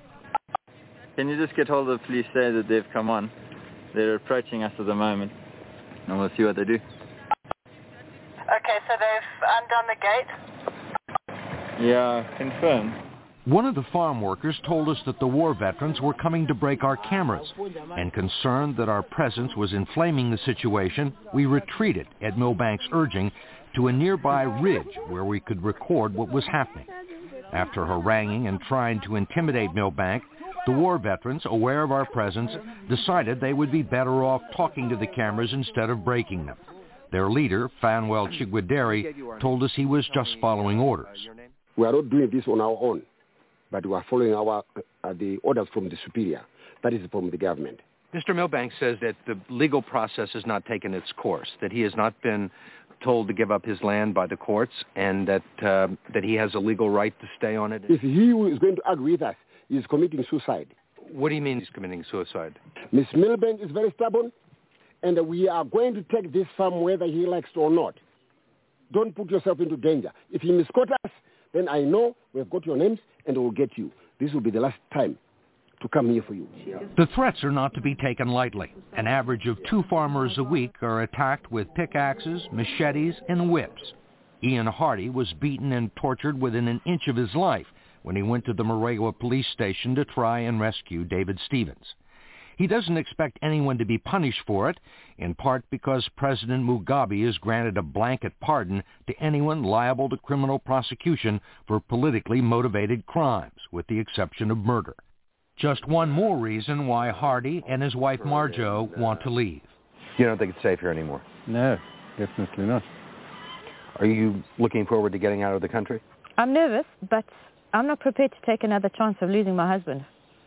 Can you just get hold of the police, say that they've come on? They're approaching us at the moment, and we'll see what they do. Okay, so undone the gate? Yeah, confirm. One of the farm workers told us that the war veterans were coming to break our cameras, and concerned that our presence was inflaming the situation, we retreated at Milbank's urging to a nearby ridge where we could record what was happening. After haranguing and trying to intimidate Milbank, the war veterans, aware of our presence, decided they would be better off talking to the cameras instead of breaking them. Their leader, Fanuel Chigwedere, told us he was just following orders. We are not doing this on our own, but we are following our uh, the orders from the superior, that is from the government. Mister Milbank says that the legal process has not taken its course, that he has not been told to give up his land by the courts, and that uh, that he has a legal right to stay on it. If he is going to argue with us, he is committing suicide. What do you mean he's committing suicide? Miss Milbank is very stubborn, and we are going to take this farm whether he likes it or not. Don't put yourself into danger. If he misquotes us, then I know we've got your names and we'll get you. This will be the last time to come here for you. The threats are not to be taken lightly. An average of two farmers a week are attacked with pickaxes, machetes, and whips. Ian Hardy was beaten and tortured within an inch of his life when he went to the Moregua police station to try and rescue David Stevens. He doesn't expect anyone to be punished for it, in part because President Mugabe has granted a blanket pardon to anyone liable to criminal prosecution for politically motivated crimes, with the exception of murder. Just one more reason why Hardy and his wife Marjo want to leave. You don't think it's safe here anymore? No, definitely not. Are you looking forward to getting out of the country? I'm nervous, but I'm not prepared to take another chance of losing my husband.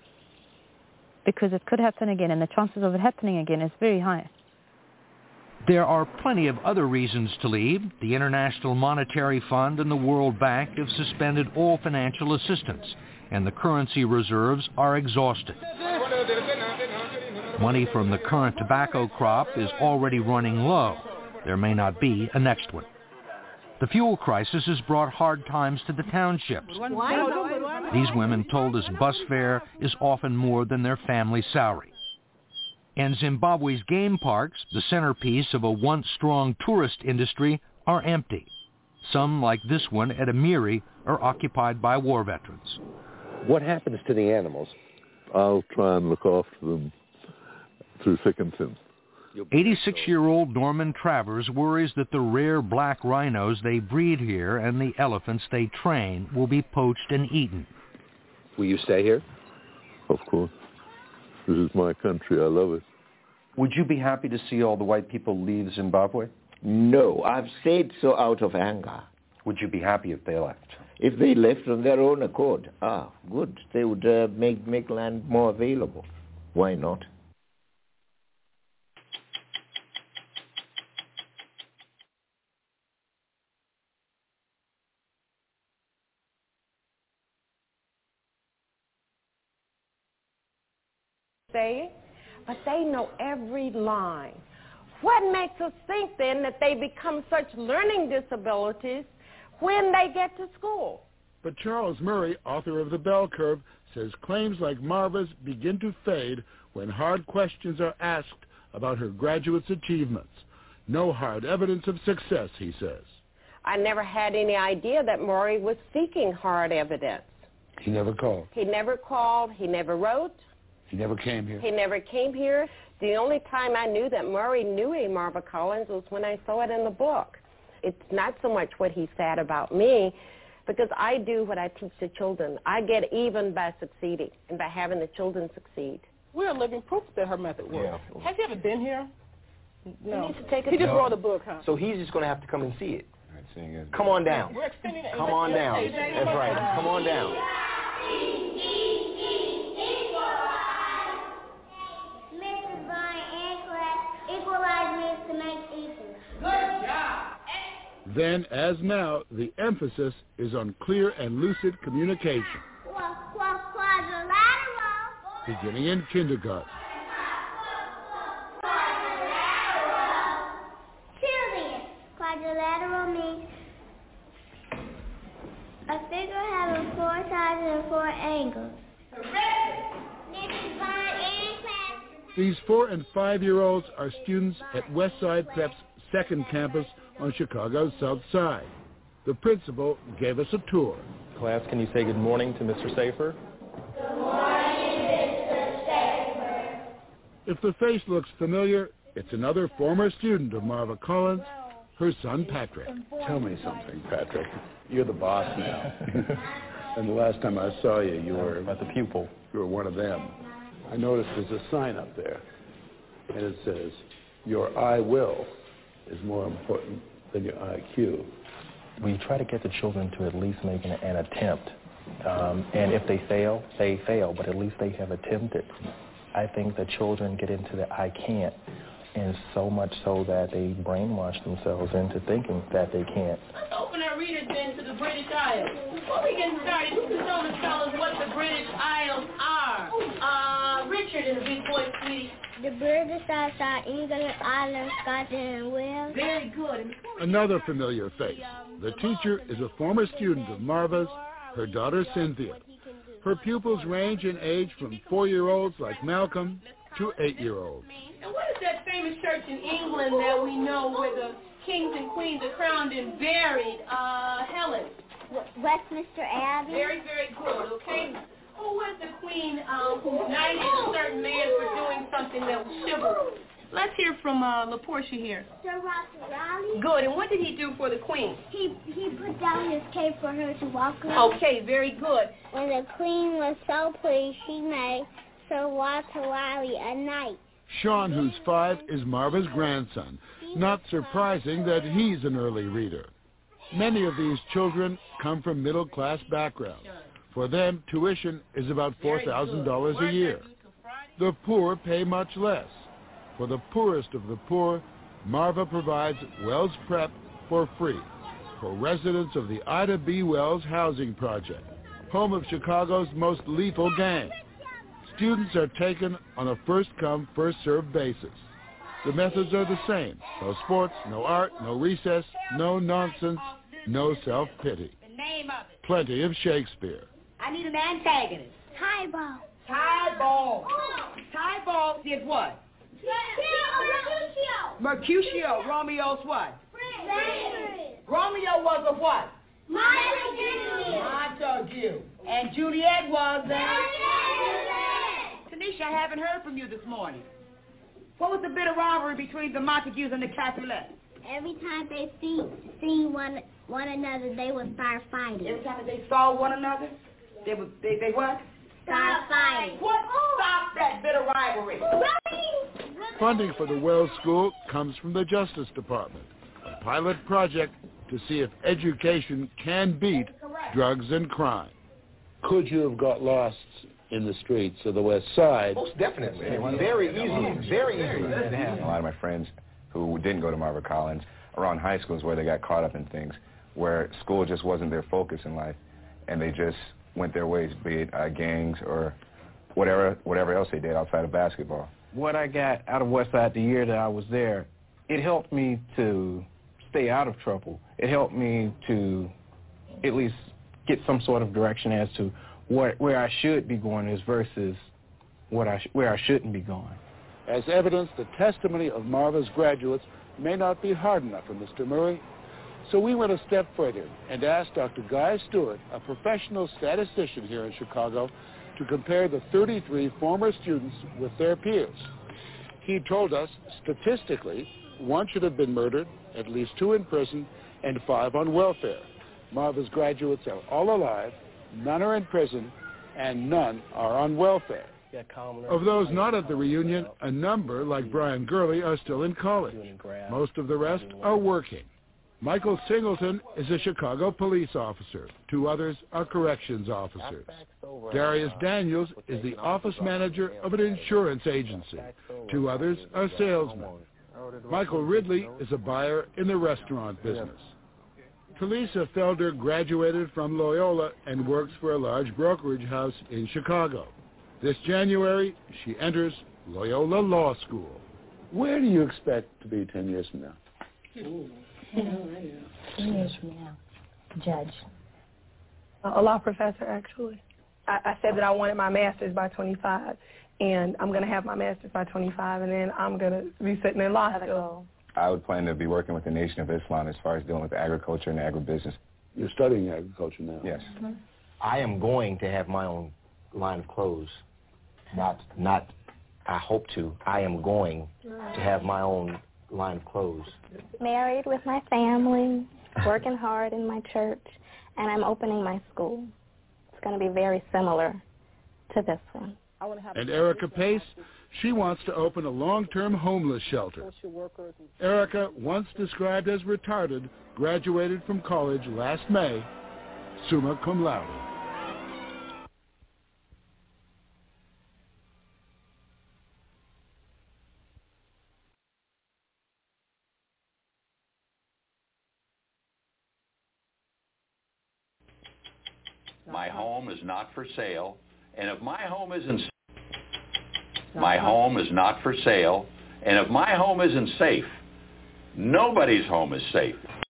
Because it could happen again, and the chances of it happening again is very high. There are plenty of other reasons to leave. The International Monetary Fund and the World Bank have suspended all financial assistance, and the currency reserves are exhausted. Money from the current tobacco crop is already running low. There may not be a next one. The fuel crisis has brought hard times to the townships. These women told us bus fare is often more than their family salary. And Zimbabwe's game parks, the centerpiece of a once strong tourist industry, are empty. Some, like this one at Amiri, are occupied by war veterans. What happens to the animals? I'll try and look after them through thick and thin. eighty-six-year-old Norman Travers worries that the rare black rhinos they breed here and the elephants they train will be poached and eaten. Will you stay here? Of course. This is my country. I love it. Would you be happy to see all the white people leave Zimbabwe? No, I've said so out of anger. Would you be happy if they left? If they left on their own accord, ah, good. They would uh, make, make land more available. Why not? Say, but they know every line. What makes us think then that they become such learning disabilities when they get to school? But Charles Murray, author of The Bell Curve, says claims like Marva's begin to fade when hard questions are asked about her graduate's achievements. No hard evidence of success, he says. I never had any idea that Murray was seeking hard evidence. He never called. He never called. He never wrote. He never came here. He never came here. The only time I knew that Murray knew a Marva Collins was when I saw it in the book. It's not so much what he said about me, because I do what I teach the children. I get even by succeeding and by having the children succeed. We're living proof that her method works. Yeah. Has he ever been here? No. He needs to take a He just tour. wrote a book, huh? So he's just going to have to come and see it. Come on down. We're extending it. Come on down. That's right. Come on down. Then, as now, the emphasis is on clear and lucid communication. Beginning in kindergarten. Quadrilateral means a figure having four sides and four angles. These four and five-year-olds are students at Westside Prep's second campus on Chicago's South Side. The principal gave us a tour. Class, can you say good morning to Mister Safer? Good morning, Mister Safer. If the face looks familiar, it's another former student of Marva Collins, her son Patrick. Tell me something, Patrick. You're the boss now. And the last time I saw you, you were... About the pupil. You were one of them. I noticed there's a sign up there, and it says, your I will is more important than your I Q. We try to get the children to at least make an, an attempt. Um, and if they fail, they fail, but at least they have attempted. I think the children get into the I can't, and so much so that they brainwash themselves into thinking that they can't. Let's open our readers then to the British Isles. Before we get started, who can show the fellas what the British Isles are? Uh, Richard in a big voice, sweetie. The British Isles are England, Ireland, Scotland, and Wales. Very good. Another familiar face. The teacher is a former student of Marva's, her daughter Cynthia. Her pupils range in age from four-year-olds like Malcolm to eight-year-olds. And what is that famous church in England that we know where the kings and queens are crowned and buried? Uh, Helen. Westminster Abbey. Very, very good, okay? Who was the queen um, who knighted a certain man for doing something that was chivalrous? Let's hear from uh, LaPortia here. Sir Walter Raleigh. Good. And what did he do for the queen? He he put down his cape for her to walk around. Okay, very good. When the queen was so pleased, she made Sir Walter Raleigh a knight. Sean, who's five, is Marva's grandson. Not surprising that he's an early reader. Many of these children come from middle-class backgrounds. For them, tuition is about four thousand dollars a year. The poor pay much less. For the poorest of the poor, Marva provides Wells Prep for free for residents of the Ida B. Wells Housing Project, home of Chicago's most lethal gang. Students are taken on a first-come, first-served basis. The methods are the same. No sports, no art, no recess, no nonsense, no self-pity. Plenty of Shakespeare. I need an antagonist. Tyball. Tyball. Tyball did what? Mercutio. Romeo's what? Favorite. Romeo was a what? Montague. Montague. And Juliet was a... Tanisha, I haven't heard from you this morning. What was the bit of rivalry between the Montagues and the Capulets? Every time they see see one one another, they would start fighting. Every time they saw one another, they would they, they what? Start fighting. What stopped that bit of rivalry? Funding for the Wells School comes from the Justice Department, a pilot project to see if education can beat drugs and crime. Could you have got lost in the streets of the West Side? Most definitely. Very easily. Very easily. A lot of my friends who didn't go to Marva Collins around high school is where they got caught up in things, where school just wasn't their focus in life, and they just went their ways, be it uh, gangs or whatever whatever else they did outside of basketball. What I got out of West Side the year that I was there, it helped me to stay out of trouble. It helped me to at least get some sort of direction as to what, where I should be going is versus what I sh- where I shouldn't be going. As evidence, the testimony of Marva's graduates may not be hard enough for Mister Murray. So we went a step further and asked Doctor Guy Stewart, a professional statistician here in Chicago, to compare the thirty-three former students with their peers. He told us, statistically, one should have been murdered, at least two in prison, and five on welfare. Marva's graduates are all alive, none are in prison, and none are on welfare. Of those not at the reunion, a number, like Brian Gurley, are still in college. Most of the rest are working. Michael Singleton is a Chicago police officer. Two others are corrections officers. Darius Daniels is the office manager of an insurance agency. Two others are salesmen. Michael Ridley is a buyer in the restaurant business. Talisa Felder graduated from Loyola and works for a large brokerage house in Chicago. This January, she enters Loyola Law School. Where do you expect to be ten years from now? Ten years from now, judge. A law professor, actually. I, I said that I wanted my master's by twenty-five, and I'm going to have my master's by twenty-five, and then I'm going to be sitting in law school. I would plan to be working with the Nation of Islam as far as dealing with agriculture and agribusiness. You're studying agriculture now. Yes. Mm-hmm. I am going to have my own line of clothes. Not, not, I hope to. I am going to have my own line of clothes. Married with my family, working hard in my church, and I'm opening my school. It's going to be very similar to this one. And Erica Pace, she wants to open a long-term homeless shelter. Erica, once described as retarded, graduated from college last May, summa cum laude. My home is not for sale, and if my home isn't my home is not for sale, and if my home isn't safe, nobody's home is safe.